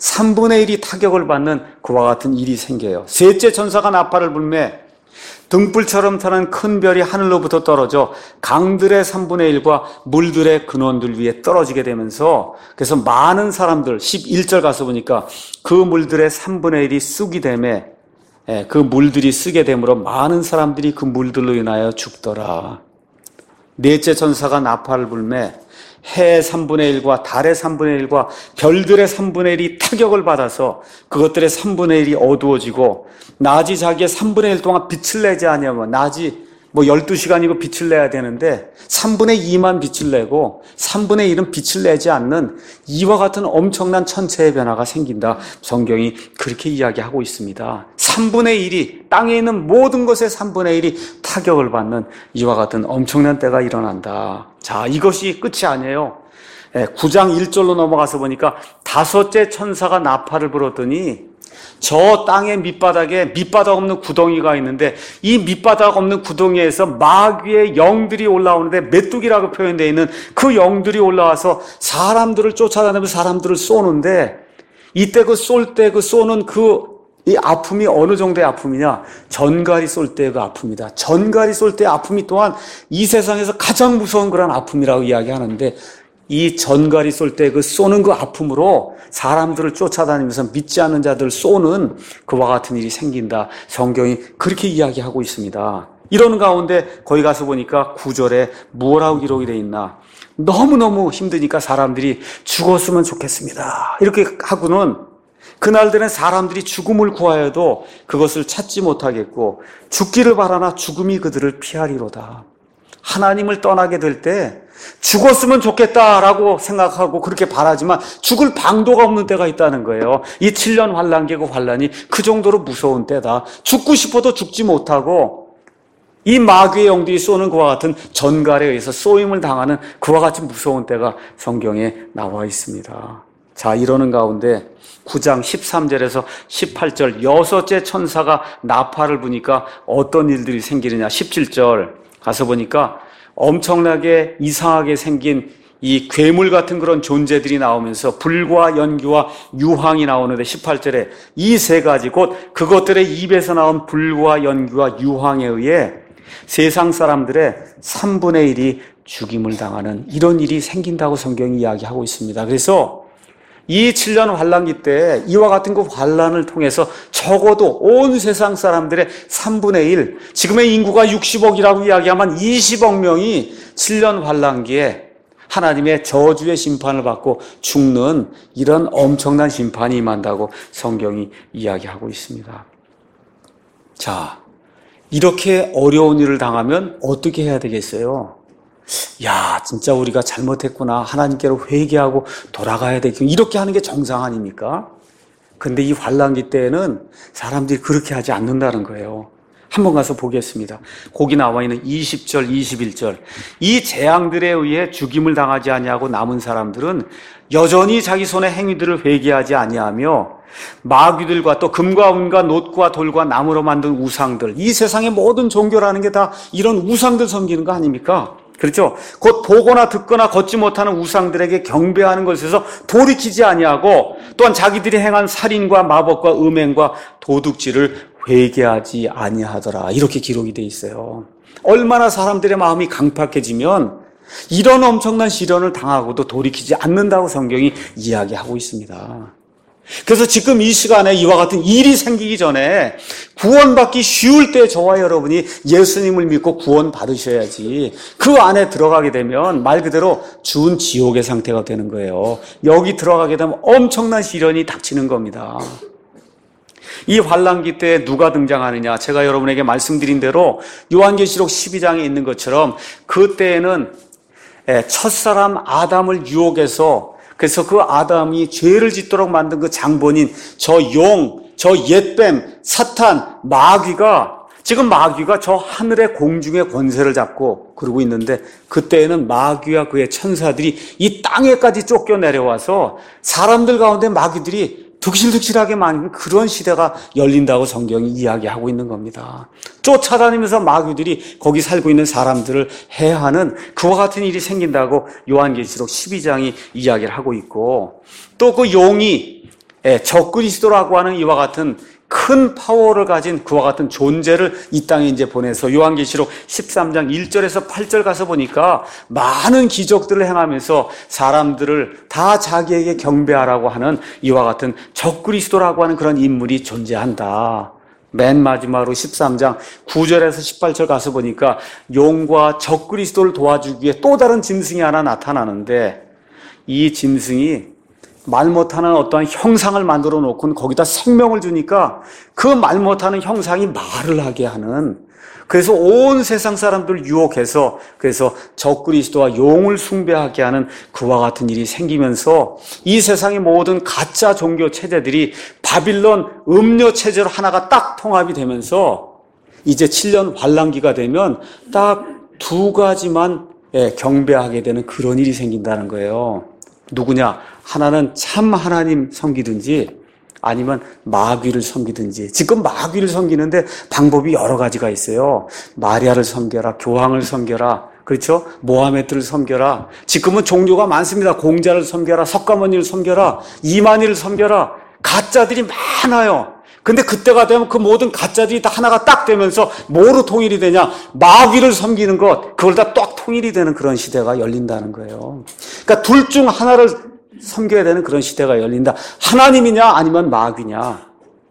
1이 타격을 받는 그와 같은 일이 생겨요. 셋째 천사가 나팔을 불매 등불처럼 타는 큰 별이 하늘로부터 떨어져 강들의 3분의 1과 물들의 근원들 위에 떨어지게 되면서 그래서 많은 사람들 11절 가서 보니까 그 물들의 3분의 1이 쑥이 되매 그 물들이 쓰게 되므로 많은 사람들이 그 물들로 인하여 죽더라. 넷째 천사가 나팔을 불매 해의 3분의 1과 달의 3분의 1과 별들의 3분의 1이 타격을 받아서 그것들의 3분의 1이 어두워지고 낮이 자기의 3분의 1 동안 빛을 내지 않으면 낮이 12시간이고 빛을 내야 되는데 3분의 2만 빛을 내고 3분의 1은 빛을 내지 않는 이와 같은 엄청난 천체의 변화가 생긴다. 성경이 그렇게 이야기하고 있습니다. 3분의 1이 땅에 있는 모든 것의 3분의 1이 타격을 받는 이와 같은 엄청난 때가 일어난다. 자, 이것이 끝이 아니에요. 9장 1절로 넘어가서 보니까 다섯째 천사가 나팔을 불었더니 저 땅의 밑바닥에 밑바닥 없는 구덩이가 있는데 이 밑바닥 없는 구덩이에서 마귀의 영들이 올라오는데 메뚜기라고 표현되어 있는 그 영들이 올라와서 사람들을 쫓아다니면서 사람들을 쏘는데 이때 쏠 때 쏘는 이 아픔이 어느 정도의 아픔이냐? 전갈이 쏠 때의 그 아픔이다. 전갈이 쏠 때의 아픔이 또한 이 세상에서 가장 무서운 그런 아픔이라고 이야기하는데 이 전갈이 쏠 때 쏘는 그 아픔으로 사람들을 쫓아다니면서 믿지 않는 자들을 쏘는 그와 같은 일이 생긴다. 성경이 그렇게 이야기하고 있습니다. 이런 가운데 거기 가서 보니까 9절에 뭐라고 기록이 되어 있나? 너무너무 힘드니까 사람들이 죽었으면 좋겠습니다. 이렇게 하고는 그날들은 사람들이 죽음을 구하여도 그것을 찾지 못하겠고 죽기를 바라나 죽음이 그들을 피하리로다. 하나님을 떠나게 될 때 죽었으면 좋겠다라고 생각하고 그렇게 바라지만 죽을 방도가 없는 때가 있다는 거예요. 이 7년 환란기고 환란이 그 정도로 무서운 때다. 죽고 싶어도 죽지 못하고 이 마귀의 영들이 쏘는 그와 같은 전갈에 의해서 쏘임을 당하는 그와 같이 무서운 때가 성경에 나와 있습니다. 자, 이러는 가운데 9장 13절에서 18절 여섯째 천사가 나팔을 부니까 어떤 일들이 생기느냐. 17절 가서 보니까 엄청나게 이상하게 생긴 이 괴물 같은 그런 존재들이 나오면서 불과 연기와 유황이 나오는데 18절에 이 세 가지 곧 그것들의 입에서 나온 불과 연기와 유황에 의해 세상 사람들의 3분의 1이 죽임을 당하는 이런 일이 생긴다고 성경이 이야기하고 있습니다. 그래서 이 7년 환란기 때 이와 같은 그 환란을 통해서 적어도 온 세상 사람들의 3분의 1, 지금의 인구가 60억이라고 이야기하면 20억 명이 7년 환란기에 하나님의 저주의 심판을 받고 죽는 이런 엄청난 심판이 임한다고 성경이 이야기하고 있습니다. 자, 이렇게 어려운 일을 당하면 어떻게 해야 되겠어요? 야, 진짜 우리가 잘못했구나. 하나님께로 회개하고 돌아가야 되겠구나. 이렇게 하는 게 정상 아닙니까? 근데 이 환란기 때에는 사람들이 그렇게 하지 않는다는 거예요. 한번 가서 보겠습니다. 거기 나와 있는 20절, 21절. 이 재앙들에 의해 죽임을 당하지 아니하고 남은 사람들은 여전히 자기 손의 행위들을 회개하지 아니하며 마귀들과 또 금과 은과 놋과 돌과 나무로 만든 우상들, 이 세상의 모든 종교라는 게 다 이런 우상들 섬기는 거 아닙니까? 그렇죠? 곧 보거나 듣거나 걷지 못하는 우상들에게 경배하는 것에서 돌이키지 아니하고 또한 자기들이 행한 살인과 마법과 음행과 도둑질을 회개하지 아니하더라. 이렇게 기록이 돼 있어요. 얼마나 사람들의 마음이 강팍해지면 이런 엄청난 시련을 당하고도 돌이키지 않는다고 성경이 이야기하고 있습니다. 그래서 지금 이 시간에 이와 같은 일이 생기기 전에 구원받기 쉬울 때 저와 여러분이 예수님을 믿고 구원 받으셔야지, 그 안에 들어가게 되면 말 그대로 준 지옥의 상태가 되는 거예요. 여기 들어가게 되면 엄청난 시련이 닥치는 겁니다. 이 환난기 때 누가 등장하느냐? 제가 여러분에게 말씀드린 대로 요한계시록 12장에 있는 것처럼 그때에는 첫사람 아담을 유혹해서, 그래서 그 아담이 죄를 짓도록 만든 그 장본인 저 용, 저 옛뱀, 사탄, 마귀가, 지금 마귀가 저 하늘의 공중의 권세를 잡고 그러고 있는데, 그때에는 마귀와 그의 천사들이 이 땅에까지 쫓겨 내려와서 사람들 가운데 마귀들이 득실득실하게 만든 그런 시대가 열린다고 성경이 이야기하고 있는 겁니다. 쫓아다니면서 마귀들이 거기 살고 있는 사람들을 해하는 그와 같은 일이 생긴다고 요한계시록 12장이 이야기를 하고 있고, 또 그 용이 적그리스도라고 하는 이와 같은 큰 파워를 가진 그와 같은 존재를 이 땅에 이제 보내서 요한계시록 13장 1절에서 8절 가서 보니까 많은 기적들을 행하면서 사람들을 다 자기에게 경배하라고 하는 이와 같은 적그리스도라고 하는 그런 인물이 존재한다. 맨 마지막으로 13장 9절에서 18절 가서 보니까 용과 적그리스도를 도와주기 위해 또 다른 짐승이 하나 나타나는데, 이 짐승이 말 못하는 어떠한 형상을 만들어 놓고 거기다 생명을 주니까 그 말 못하는 형상이 말을 하게 하는, 그래서 온 세상 사람들을 유혹해서 그래서 적그리스도와 용을 숭배하게 하는 그와 같은 일이 생기면서 이 세상의 모든 가짜 종교 체제들이 바빌론 음료 체제로 하나가 딱 통합이 되면서 이제 7년 환란기가 되면 딱 두 가지만 경배하게 되는 그런 일이 생긴다는 거예요. 누구냐? 하나는 참 하나님 섬기든지 아니면 마귀를 섬기든지. 지금 마귀를 섬기는데 방법이 여러 가지가 있어요. 마리아를 섬겨라, 교황을 섬겨라, 그렇죠? 모하메드를 섬겨라. 지금은 종교가 많습니다. 공자를 섬겨라, 석가모니를 섬겨라, 이만희를 섬겨라. 가짜들이 많아요. 근데 그때가 되면 그 모든 가짜들이 다 하나가 딱 되면서 뭐로 통일이 되냐? 마귀를 섬기는 것, 그걸 다 딱 통일이 되는 그런 시대가 열린다는 거예요. 그러니까 둘 중 하나를 섬겨야 되는 그런 시대가 열린다. 하나님이냐 아니면 마귀냐.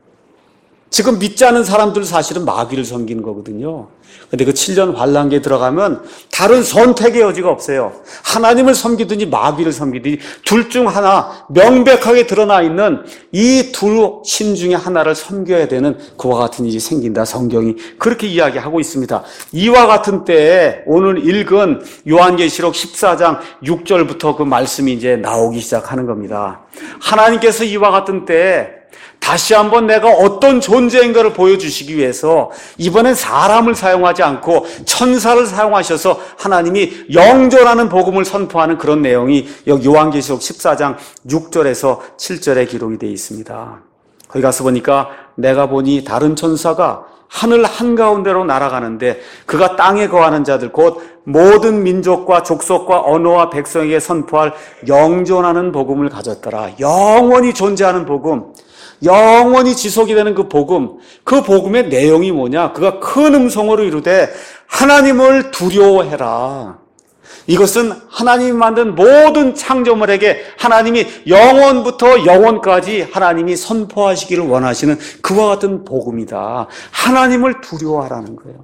지금 믿지 않은 사람들 사실은 마귀를 섬기는 거거든요. 근데 그 7년 환란기에 들어가면 다른 선택의 여지가 없어요. 하나님을 섬기든지 마귀를 섬기든지 둘 중 하나 명백하게 드러나 있는 이 두 신 중에 하나를 섬겨야 되는 그와 같은 일이 생긴다. 성경이 그렇게 이야기하고 있습니다. 이와 같은 때에 오늘 읽은 요한계시록 14장 6절부터 그 말씀이 이제 나오기 시작하는 겁니다. 하나님께서 이와 같은 때에 다시 한번 내가 어떤 존재인가를 보여주시기 위해서 이번엔 사람을 사용하지 않고 천사를 사용하셔서 하나님이 영존하는 복음을 선포하는 그런 내용이 여기 요한계시록 14장 6절에서 7절에 기록이 되어 있습니다. 거기 가서 보니까 내가 보니 다른 천사가 하늘 한가운데로 날아가는데 그가 땅에 거하는 자들 곧 모든 민족과 족속과 언어와 백성에게 선포할 영존하는 복음을 가졌더라. 영원히 존재하는 복음, 영원히 지속이 되는 그 복음, 그 복음의 내용이 뭐냐? 그가 큰 음성으로 이르되 하나님을 두려워해라. 이것은 하나님이 만든 모든 창조물에게 하나님이 영원부터 영원까지 하나님이 선포하시기를 원하시는 그와 같은 복음이다. 하나님을 두려워하라는 거예요.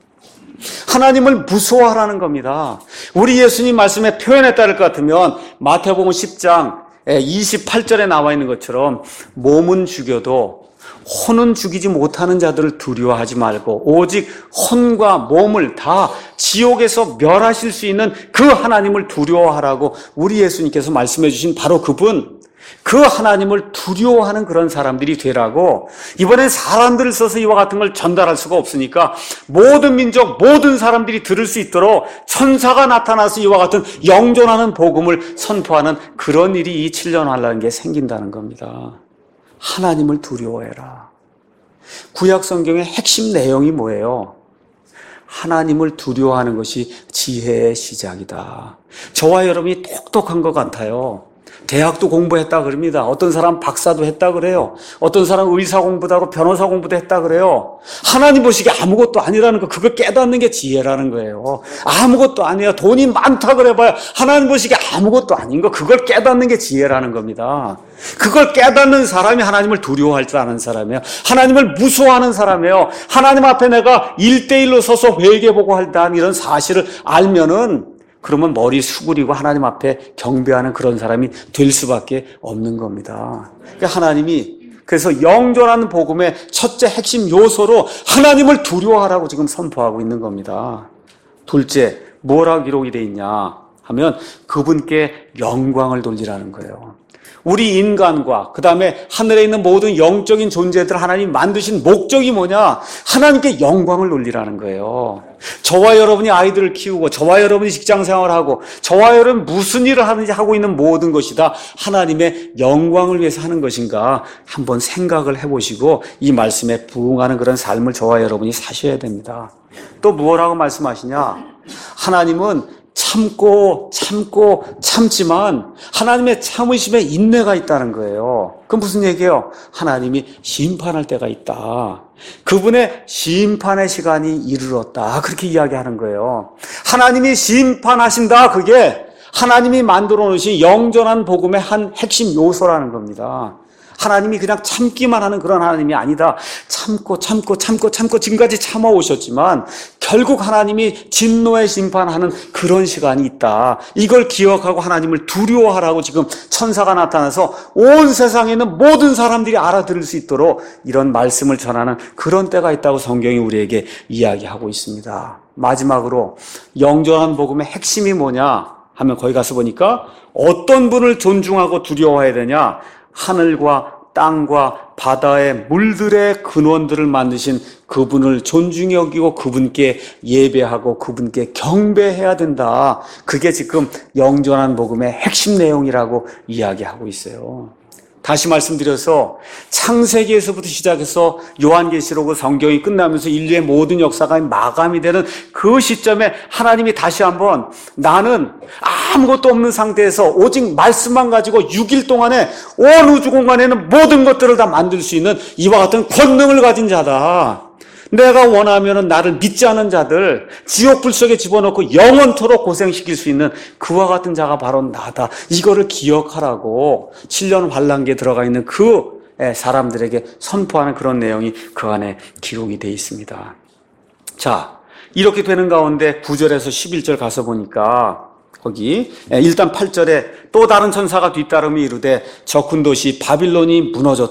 하나님을 무서워하라는 겁니다. 우리 예수님 말씀의 표현에 따를 것 같으면 마태복음 10장 28절에 나와 있는 것처럼 몸은 죽여도 혼은 죽이지 못하는 자들을 두려워하지 말고 오직 혼과 몸을 다 지옥에서 멸하실 수 있는 그 하나님을 두려워하라고 우리 예수님께서 말씀해 주신 바로 그분, 그 하나님을 두려워하는 그런 사람들이 되라고 이번엔 사람들을 써서 이와 같은 걸 전달할 수가 없으니까 모든 민족, 모든 사람들이 들을 수 있도록 천사가 나타나서 이와 같은 영존하는 복음을 선포하는 그런 일이 이 7년 환란인 게 생긴다는 겁니다. 하나님을 두려워해라. 구약 성경의 핵심 내용이 뭐예요? 하나님을 두려워하는 것이 지혜의 시작이다. 저와 여러분이 똑똑한 것 같아요. 대학도 공부했다 그럽니다. 어떤 사람 박사도 했다 그래요. 어떤 사람 의사 공부도 하고 변호사 공부도 했다 그래요. 하나님 보시기에 아무것도 아니라는 거, 그걸 깨닫는 게 지혜라는 거예요. 아무것도 아니야. 돈이 많다 그래봐야 하나님 보시기에 아무것도 아닌 거, 그걸 깨닫는 게 지혜라는 겁니다. 그걸 깨닫는 사람이 하나님을 두려워할 줄 아는 사람이에요. 하나님을 무서워하는 사람이에요. 하나님 앞에 내가 1대1로 서서 회개보고 한다는 이런 사실을 알면은 그러면 머리 수그리고 하나님 앞에 경배하는 그런 사람이 될 수밖에 없는 겁니다. 그러니까 하나님이 그래서 영존하는 복음의 첫째 핵심 요소로 하나님을 두려워하라고 지금 선포하고 있는 겁니다. 둘째, 뭐라고 기록이 되어 있냐 하면 그분께 영광을 돌리라는 거예요. 우리 인간과 그 다음에 하늘에 있는 모든 영적인 존재들 하나님 만드신 목적이 뭐냐? 하나님께 영광을 돌리라는 거예요. 저와 여러분이 아이들을 키우고 저와 여러분이 직장생활을 하고 저와 여러분 무슨 일을 하는지 하고 있는 모든 것이 다 하나님의 영광을 위해서 하는 것인가 한번 생각을 해보시고 이 말씀에 부응하는 그런 삶을 저와 여러분이 사셔야 됩니다. 또 무엇라고 말씀하시냐? 하나님은 참지만 하나님의 참으심에 인내가 있다는 거예요. 그럼 무슨 얘기예요? 하나님이 심판할 때가 있다. 그분의 심판의 시간이 이르렀다. 그렇게 이야기하는 거예요. 하나님이 심판하신다. 그게 하나님이 만들어 놓으신 영존한 복음의 한 핵심 요소라는 겁니다. 하나님이 그냥 참기만 하는 그런 하나님이 아니다. 참고 지금까지 참아오셨지만 결국 하나님이 진노의 심판하는 그런 시간이 있다. 이걸 기억하고 하나님을 두려워하라고 지금 천사가 나타나서 온 세상에 있는 모든 사람들이 알아들을 수 있도록 이런 말씀을 전하는 그런 때가 있다고 성경이 우리에게 이야기하고 있습니다. 마지막으로 영존한 복음의 핵심이 뭐냐 하면 거기 가서 보니까 어떤 분을 존중하고 두려워해야 되냐? 하늘과 땅과 바다의 물들의 근원들을 만드신 그분을 존중히 여기고 그분께 예배하고 그분께 경배해야 된다. 그게 지금 영존한 복음의 핵심 내용이라고 이야기하고 있어요. 다시 말씀드려서 창세기에서부터 시작해서 요한계시록 성경이 끝나면서 인류의 모든 역사가 마감이 되는 그 시점에 하나님이 다시 한번 나는 아무것도 없는 상태에서 오직 말씀만 가지고 6일 동안에 온 우주 공간에는 모든 것들을 다 만들 수 있는 이와 같은 권능을 가진 자다. 내가 원하면 나를 믿지 않은 자들 지옥불 속에 집어넣고 영원토록 고생시킬 수 있는 그와 같은 자가 바로 나다. 이거를 기억하라고 7년 환란기에 들어가 있는 그 사람들에게 선포하는 그런 내용이 그 안에 기록이 되어 있습니다. 자, 이렇게 되는 가운데 9절에서 11절 가서 보니까 거기 일단 8절에 또 다른 천사가 뒤따름이 이르되 저 큰 도시 바빌론이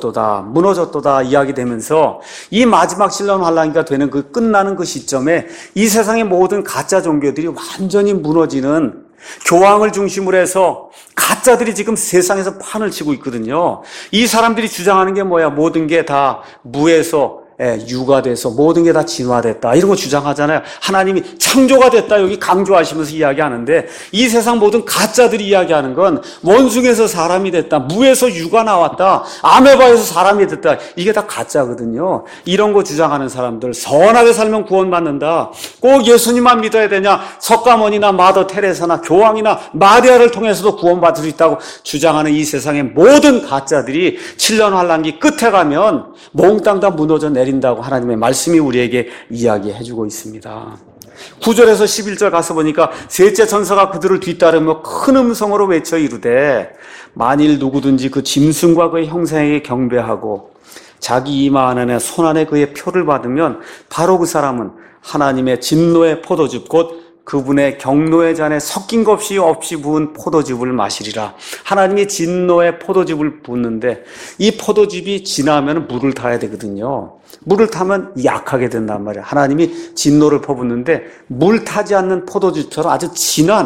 무너졌도다 이야기되면서 이 마지막 7년 환란기가 되는 그 끝나는 그 시점에 이 세상의 모든 가짜 종교들이 완전히 무너지는 교황을 중심으로 해서 가짜들이 지금 세상에서 판을 치고 있거든요. 이 사람들이 주장하는 게 뭐야? 모든 게 다 무에서 유가 돼서 모든 게 다 진화됐다. 이런 거 주장하잖아요. 하나님이 창조가 됐다. 여기 강조하시면서 이야기하는데 이 세상 모든 가짜들이 이야기하는 건 원숭이에서 사람이 됐다. 무에서 유가 나왔다. 아메바에서 사람이 됐다. 이게 다 가짜거든요. 이런 거 주장하는 사람들 선하게 살면 구원받는다. 꼭 예수님만 믿어야 되냐? 석가모니나 마더 테레사나 교황이나 마리아를 통해서도 구원받을 수 있다고 주장하는 이 세상의 모든 가짜들이 7년 환란기 끝에 가면 몽땅 다 무너져 내린다고 하나님의 말씀이 우리에게 이야기해주고 있습니다. 9절에서 11절 가서 보니까 셋째 천사가 그들을 뒤따르며 큰 음성으로 외쳐 이르되 만일 누구든지 그 짐승과 그의 형상에게 경배하고 자기 이마 안에 손 안에 그의 표를 받으면 바로 그 사람은 하나님의 진노의 포도즙 곧 그분의 경노의 잔에 섞인 것 없이 부은 포도즙을 마시리라. 하나님이 진노의 포도즙을 붓는데 이 포도즙이 진하면 물을 타야 되거든요. 물을 타면 약하게 된단 말이에요. 하나님이 진노를 퍼붓는데 물 타지 않는 포도즙처럼 아주 진한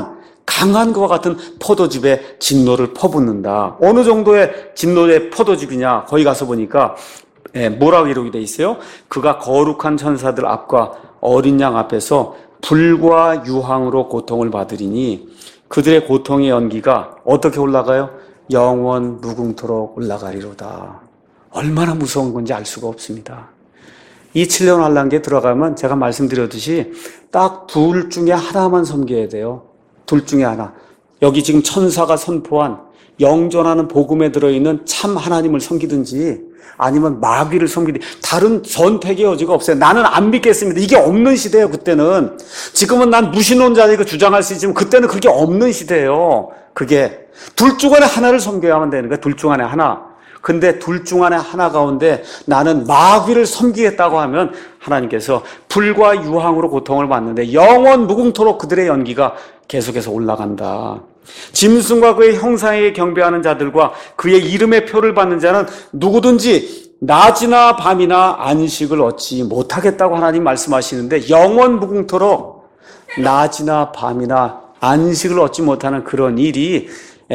강한 것과 같은 포도즙에 진노를 퍼붓는다. 어느 정도의 진노의 포도즙이냐? 거기 가서 보니까 뭐라고 기록이 돼 있어요? 그가 거룩한 천사들 앞과 어린 양 앞에서 불과 유황으로 고통을 받으리니 그들의 고통의 연기가 어떻게 올라가요? 영원 무궁토록 올라가리로다. 얼마나 무서운 건지 알 수가 없습니다. 이 7년 환란기에 들어가면 제가 말씀드렸듯이 딱 둘 중에 하나만 섬겨야 돼요. 둘 중에 하나. 여기 지금 천사가 선포한 영존하는 복음에 들어있는 참 하나님을 섬기든지 아니면 마귀를 섬기든지 다른 선택의 여지가 없어요. 나는 안 믿겠습니다. 이게 없는 시대예요. 그때는. 지금은 난 무신론자니까 주장할 수 있지만 그때는 그게 없는 시대예요. 그게 둘 중 안에 하나를 섬겨야만 되는 거예요. 둘 중 안에 하나. 근데 둘 중 안에 하나 가운데 나는 마귀를 섬기겠다고 하면 하나님께서 불과 유황으로 고통을 받는데 영원 무궁토록 그들의 연기가 계속해서 올라간다. 짐승과 그의 형상에게 경배하는 자들과 그의 이름의 표를 받는 자는 누구든지 낮이나 밤이나 안식을 얻지 못하겠다고 하나님 말씀하시는데 영원 무궁토록 낮이나 밤이나 안식을 얻지 못하는 그런 일이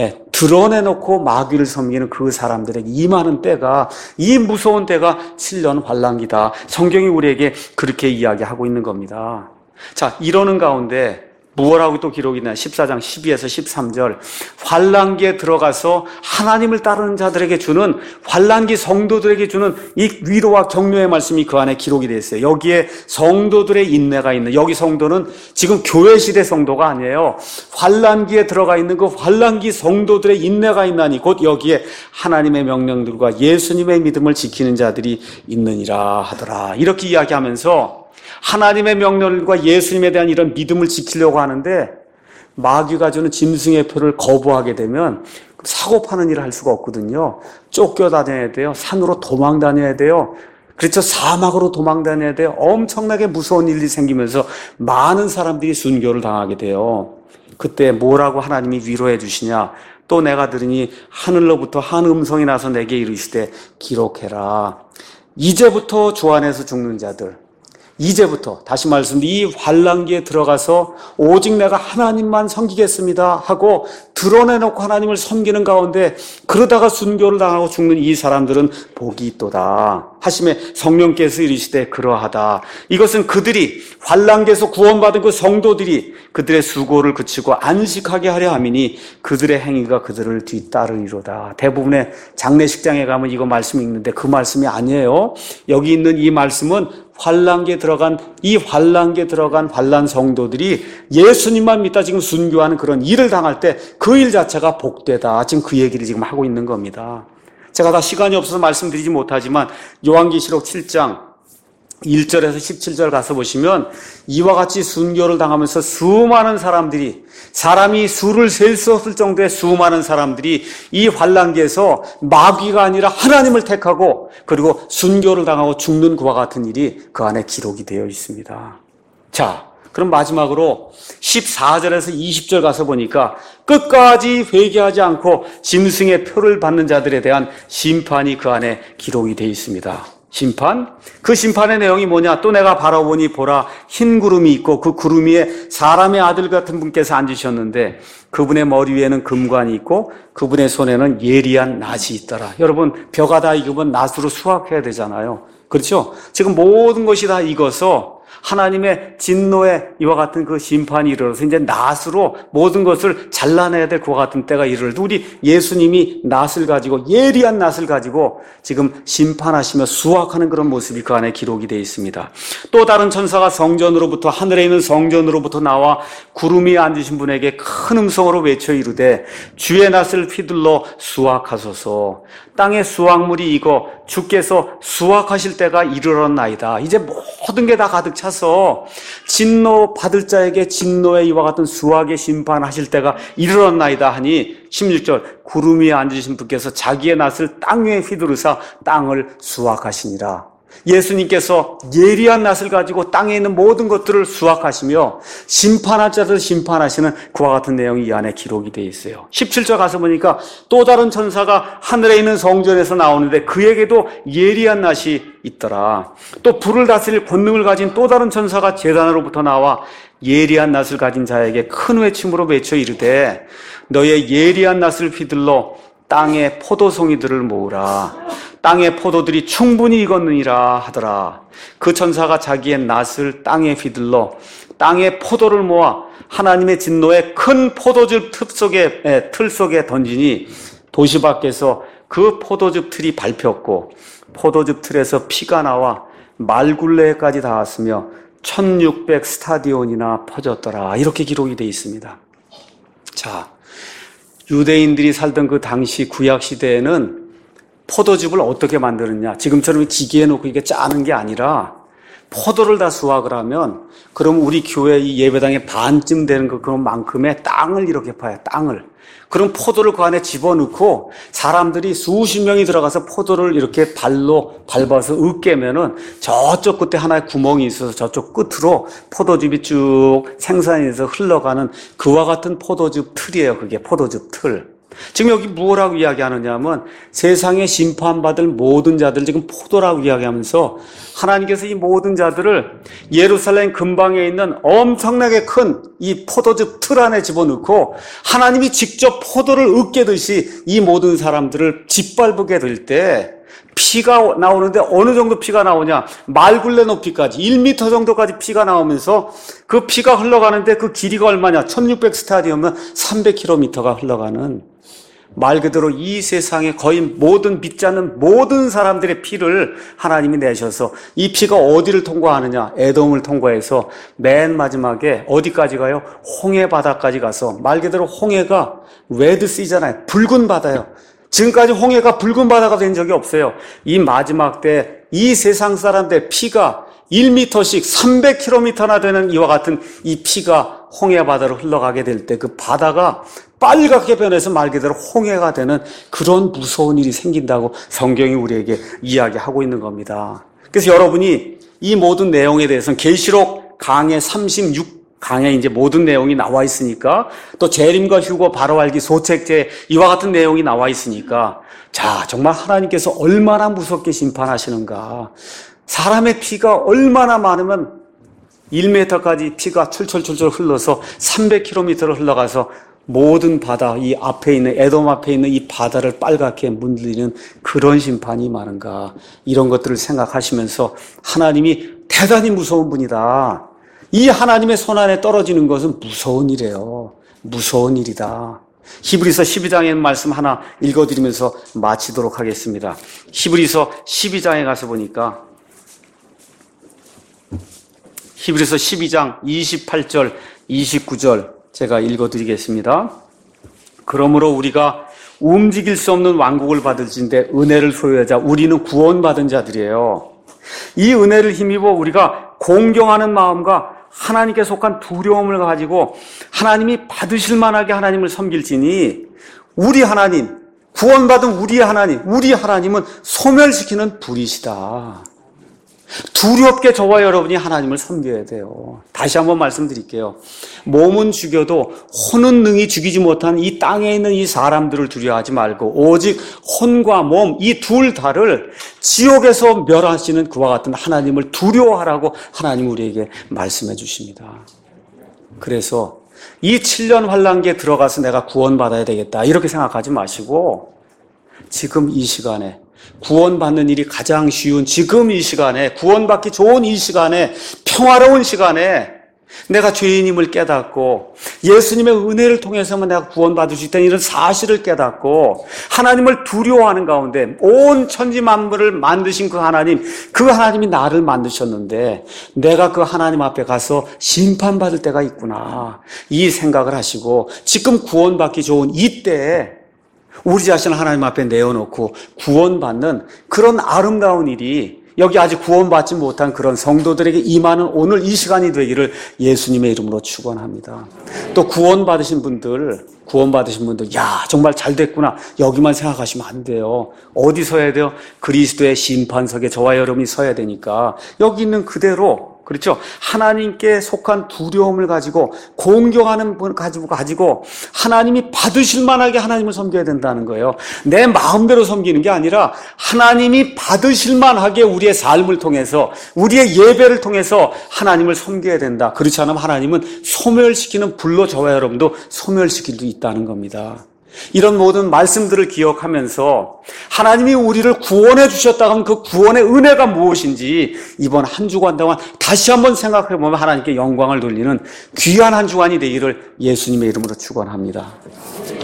드러내놓고 마귀를 섬기는 그 사람들에게 임하는 때가, 이 무서운 때가 7년 환란기다. 성경이 우리에게 그렇게 이야기하고 있는 겁니다. 자, 이러는 가운데 무엇라고 또 기록이 있나요? 14장 12에서 13절. 환란기에 들어가서 하나님을 따르는 자들에게 주는, 환란기 성도들에게 주는 이 위로와 격려의 말씀이 그 안에 기록이 되어 있어요. 여기에 성도들의 인내가 있는, 여기 성도는 지금 교회 시대 성도가 아니에요. 환란기에 들어가 있는 그 환란기 성도들의 인내가 있나니 곧 여기에 하나님의 명령들과 예수님의 믿음을 지키는 자들이 있느니라 하더라. 이렇게 이야기하면서 하나님의 명령과 예수님에 대한 이런 믿음을 지키려고 하는데 마귀가 주는 짐승의 표를 거부하게 되면 사고 파는 일을 할 수가 없거든요. 쫓겨 다녀야 돼요. 산으로 도망 다녀야 돼요. 그렇죠. 사막으로 도망 다녀야 돼요. 엄청나게 무서운 일이 생기면서 많은 사람들이 순교를 당하게 돼요. 그때 뭐라고 하나님이 위로해 주시냐? 또 내가 들으니 하늘로부터 한 음성이 나서 내게 이르시되 기록해라. 이제부터 주 안에서 죽는 자들, 이제부터 다시 말씀드립니다. 이 환란기에 들어가서 오직 내가 하나님만 섬기겠습니다 하고 드러내놓고 하나님을 섬기는 가운데 그러다가 순교를 당하고 죽는 이 사람들은 복이 있도다 하심에 성령께서 이르시되 그러하다. 이것은 그들이 환란기에서 구원받은 그 성도들이 그들의 수고를 그치고 안식하게 하려 함이니 그들의 행위가 그들을 뒤따르리로다. 대부분의 장례식장에 가면 이거 말씀이 있는데 그 말씀이 아니에요. 여기 있는 이 말씀은 환란기에 들어간 환란 성도들이 예수님만 믿다 지금 순교하는 그런 일을 당할 때 그 일 자체가 복되다. 지금 그 얘기를 지금 하고 있는 겁니다. 제가 다 시간이 없어서 말씀드리지 못하지만 요한계시록 7장 1절에서 17절 가서 보시면 이와 같이 순교를 당하면서 수많은 사람들이, 사람이 수를 셀 수 없을 정도의 수많은 사람들이 이 환란기에서 마귀가 아니라 하나님을 택하고 그리고 순교를 당하고 죽는 그와 같은 일이 그 안에 기록이 되어 있습니다. 자, 그럼 마지막으로 14절에서 20절 가서 보니까 끝까지 회개하지 않고 짐승의 표를 받는 자들에 대한 심판이 그 안에 기록이 되어 있습니다. 심판? 그 심판의 내용이 뭐냐? 또 내가 바라보니 보라 흰 구름이 있고 그 구름 위에 사람의 아들 같은 분께서 앉으셨는데 그분의 머리 위에는 금관이 있고 그분의 손에는 예리한 낫이 있더라. 여러분, 벼가 다 익으면 낫으로 수확해야 되잖아요. 그렇죠? 지금 모든 것이 다 익어서 하나님의 진노에 이와 같은 그 심판이 이르러서 이제 낫으로 모든 것을 잘라내야 될 그와 같은 때가 이르러서 우리 예수님이 낫을 가지고, 예리한 낫을 가지고 지금 심판하시며 수확하는 그런 모습이 그 안에 기록이 되어 있습니다. 또 다른 천사가 성전으로부터, 하늘에 있는 성전으로부터 나와 구름 위에 앉으신 분에게 큰 음성으로 외쳐 이르되 주의 낫을 휘둘러 수확하소서. 땅에 수확물이 익어 주께서 수확하실 때가 이르렀나이다. 이제 모든 게 다 가득 차서 진노 받을 자에게 진노의 이와 같은 수확의 심판하실 때가 이르렀나이다 하니 16절 구름 위에 앉으신 분께서 자기의 낫을 땅 위에 휘두르사 땅을 수확하시니라. 예수님께서 예리한 낫을 가지고 땅에 있는 모든 것들을 수확하시며 심판할 자들을 심판하시는 그와 같은 내용이 이 안에 기록이 되어 있어요. 17절 가서 보니까 또 다른 천사가 하늘에 있는 성전에서 나오는데 그에게도 예리한 낫이 있더라. 또 불을 다스릴 권능을 가진 또 다른 천사가 제단으로부터 나와 예리한 낫을 가진 자에게 큰 외침으로 외쳐 이르되 너의 예리한 낫을 휘둘러 땅의 포도송이들을 모으라. 땅의 포도들이 충분히 익었느니라 하더라. 그 천사가 자기의 낫을 땅에 휘둘러 땅의 포도를 모아 하나님의 진노의 큰 포도즙 틀 속에 던지니 도시 밖에서 그 포도즙 틀이 밟혔고 포도즙 틀에서 피가 나와 말굴레까지 닿았으며 1600 스타디온이나 퍼졌더라. 이렇게 기록이 되어 있습니다. 자, 유대인들이 살던 그 당시 구약 시대에는 포도즙을 어떻게 만드느냐? 지금처럼 기계에 놓고 이게 짜는 게 아니라 포도를 다 수확을 하면 그럼 우리 교회 이 예배당의 반쯤 되는 그만큼의 땅을 이렇게 파요. 땅을. 그럼 포도를 그 안에 집어넣고 사람들이 수십 명이 들어가서 포도를 이렇게 발로 밟아서 으깨면은 저쪽 끝에 하나의 구멍이 있어서 저쪽 끝으로 포도즙이 쭉 생산이 돼서 흘러가는 그와 같은 포도즙 틀이에요. 그게 포도즙 틀. 지금 여기 뭐라고 이야기하느냐면 세상에 심판받을 모든 자들 지금 포도라고 이야기하면서 하나님께서 이 모든 자들을 예루살렘 근방에 있는 엄청나게 큰 이 포도즙 틀 안에 집어넣고 하나님이 직접 포도를 으깨듯이 이 모든 사람들을 짓밟게 될 때 피가 나오는데 어느 정도 피가 나오냐? 말굴레 높이까지 1m 정도까지 피가 나오면서 그 피가 흘러가는데 그 길이가 얼마냐? 1600 스타디움이면 300km가 흘러가는 말 그대로 이 세상에 거의 모든 믿지 않는 모든 사람들의 피를 하나님이 내셔서 이 피가 어디를 통과하느냐? 에돔을 통과해서 맨 마지막에 어디까지 가요? 홍해 바다까지 가서 말 그대로 홍해가 레드시잖아요. 붉은 바다예요. 지금까지 홍해가 붉은 바다가 된 적이 없어요. 이 마지막 때 이 세상 사람들의 피가 1m씩 300km나 되는 이와 같은 이 피가 홍해 바다로 흘러가게 될 때 그 바다가 빨갛게 변해서 말 그대로 홍해가 되는 그런 무서운 일이 생긴다고 성경이 우리에게 이야기하고 있는 겁니다. 그래서 여러분이 이 모든 내용에 대해서는 계시록 강해 36강에 이제 모든 내용이 나와 있으니까 또 재림과 휴거 바로 알기 소책제 이와 같은 내용이 나와 있으니까 자, 정말 하나님께서 얼마나 무섭게 심판하시는가. 사람의 피가 얼마나 많으면 1m까지 피가 철철철철 흘러서 300km를 흘러가서 모든 바다, 이 앞에 있는, 에돔 앞에 있는 이 바다를 빨갛게 물리는 그런 심판이 많은가. 이런 것들을 생각하시면서 하나님이 대단히 무서운 분이다. 이 하나님의 손안에 떨어지는 것은 무서운 일이에요. 무서운 일이다. 히브리서 12장의 말씀 하나 읽어드리면서 마치도록 하겠습니다. 히브리서 12장에 가서 보니까 히브리서 12장 28절, 29절 제가 읽어드리겠습니다. 그러므로 우리가 움직일 수 없는 왕국을 받을진대 은혜를 소유하자. 우리는 구원받은 자들이에요. 이 은혜를 힘입어 우리가 공경하는 마음과 하나님께 속한 두려움을 가지고 하나님이 받으실 만하게 하나님을 섬길지니 우리 하나님, 구원받은 우리 하나님은 소멸시키는 불이시다. 두렵게 저와 여러분이 하나님을 섬겨야 돼요. 다시 한번 말씀드릴게요. 몸은 죽여도 혼은 능히 죽이지 못한 이 땅에 있는 이 사람들을 두려워하지 말고 오직 혼과 몸 이 둘 다를 지옥에서 멸하시는 그와 같은 하나님을 두려워하라고 하나님 우리에게 말씀해 주십니다. 그래서 이 7년 환란기에 들어가서 내가 구원받아야 되겠다 이렇게 생각하지 마시고 지금 이 시간에 구원받는 일이 가장 쉬운 지금 이 시간에 구원받기 좋은 이 시간에 평화로운 시간에 내가 죄인임을 깨닫고 예수님의 은혜를 통해서만 내가 구원받을 수 있다는 이런 사실을 깨닫고 하나님을 두려워하는 가운데 온 천지 만물을 만드신 그 하나님이 나를 만드셨는데 내가 그 하나님 앞에 가서 심판받을 때가 있구나 이 생각을 하시고 지금 구원받기 좋은 이때에 우리 자신을 하나님 앞에 내어놓고 구원받는 그런 아름다운 일이 여기 아직 구원받지 못한 그런 성도들에게 임하는 오늘 이 시간이 되기를 예수님의 이름으로 축원합니다. 또 구원받으신 분들, 야 정말 잘 됐구나 여기만 생각하시면 안 돼요. 어디 서야 돼요? 그리스도의 심판석에 저와 여러분이 서야 되니까 여기 있는 그대로 그렇죠? 하나님께 속한 두려움을 가지고 공경하는 분 가지고 하나님이 받으실 만하게 하나님을 섬겨야 된다는 거예요. 내 마음대로 섬기는 게 아니라 하나님이 받으실 만하게 우리의 삶을 통해서 우리의 예배를 통해서 하나님을 섬겨야 된다. 그렇지 않으면 하나님은 소멸시키는 불로 저와 여러분도 소멸시킬 수 있다는 겁니다. 이런 모든 말씀들을 기억하면서 하나님이 우리를 구원해 주셨다고 하면 그 구원의 은혜가 무엇인지 이번 한 주간 동안 다시 한번 생각해 보면 하나님께 영광을 돌리는 귀한 한 주간이 되기를 예수님의 이름으로 축원합니다.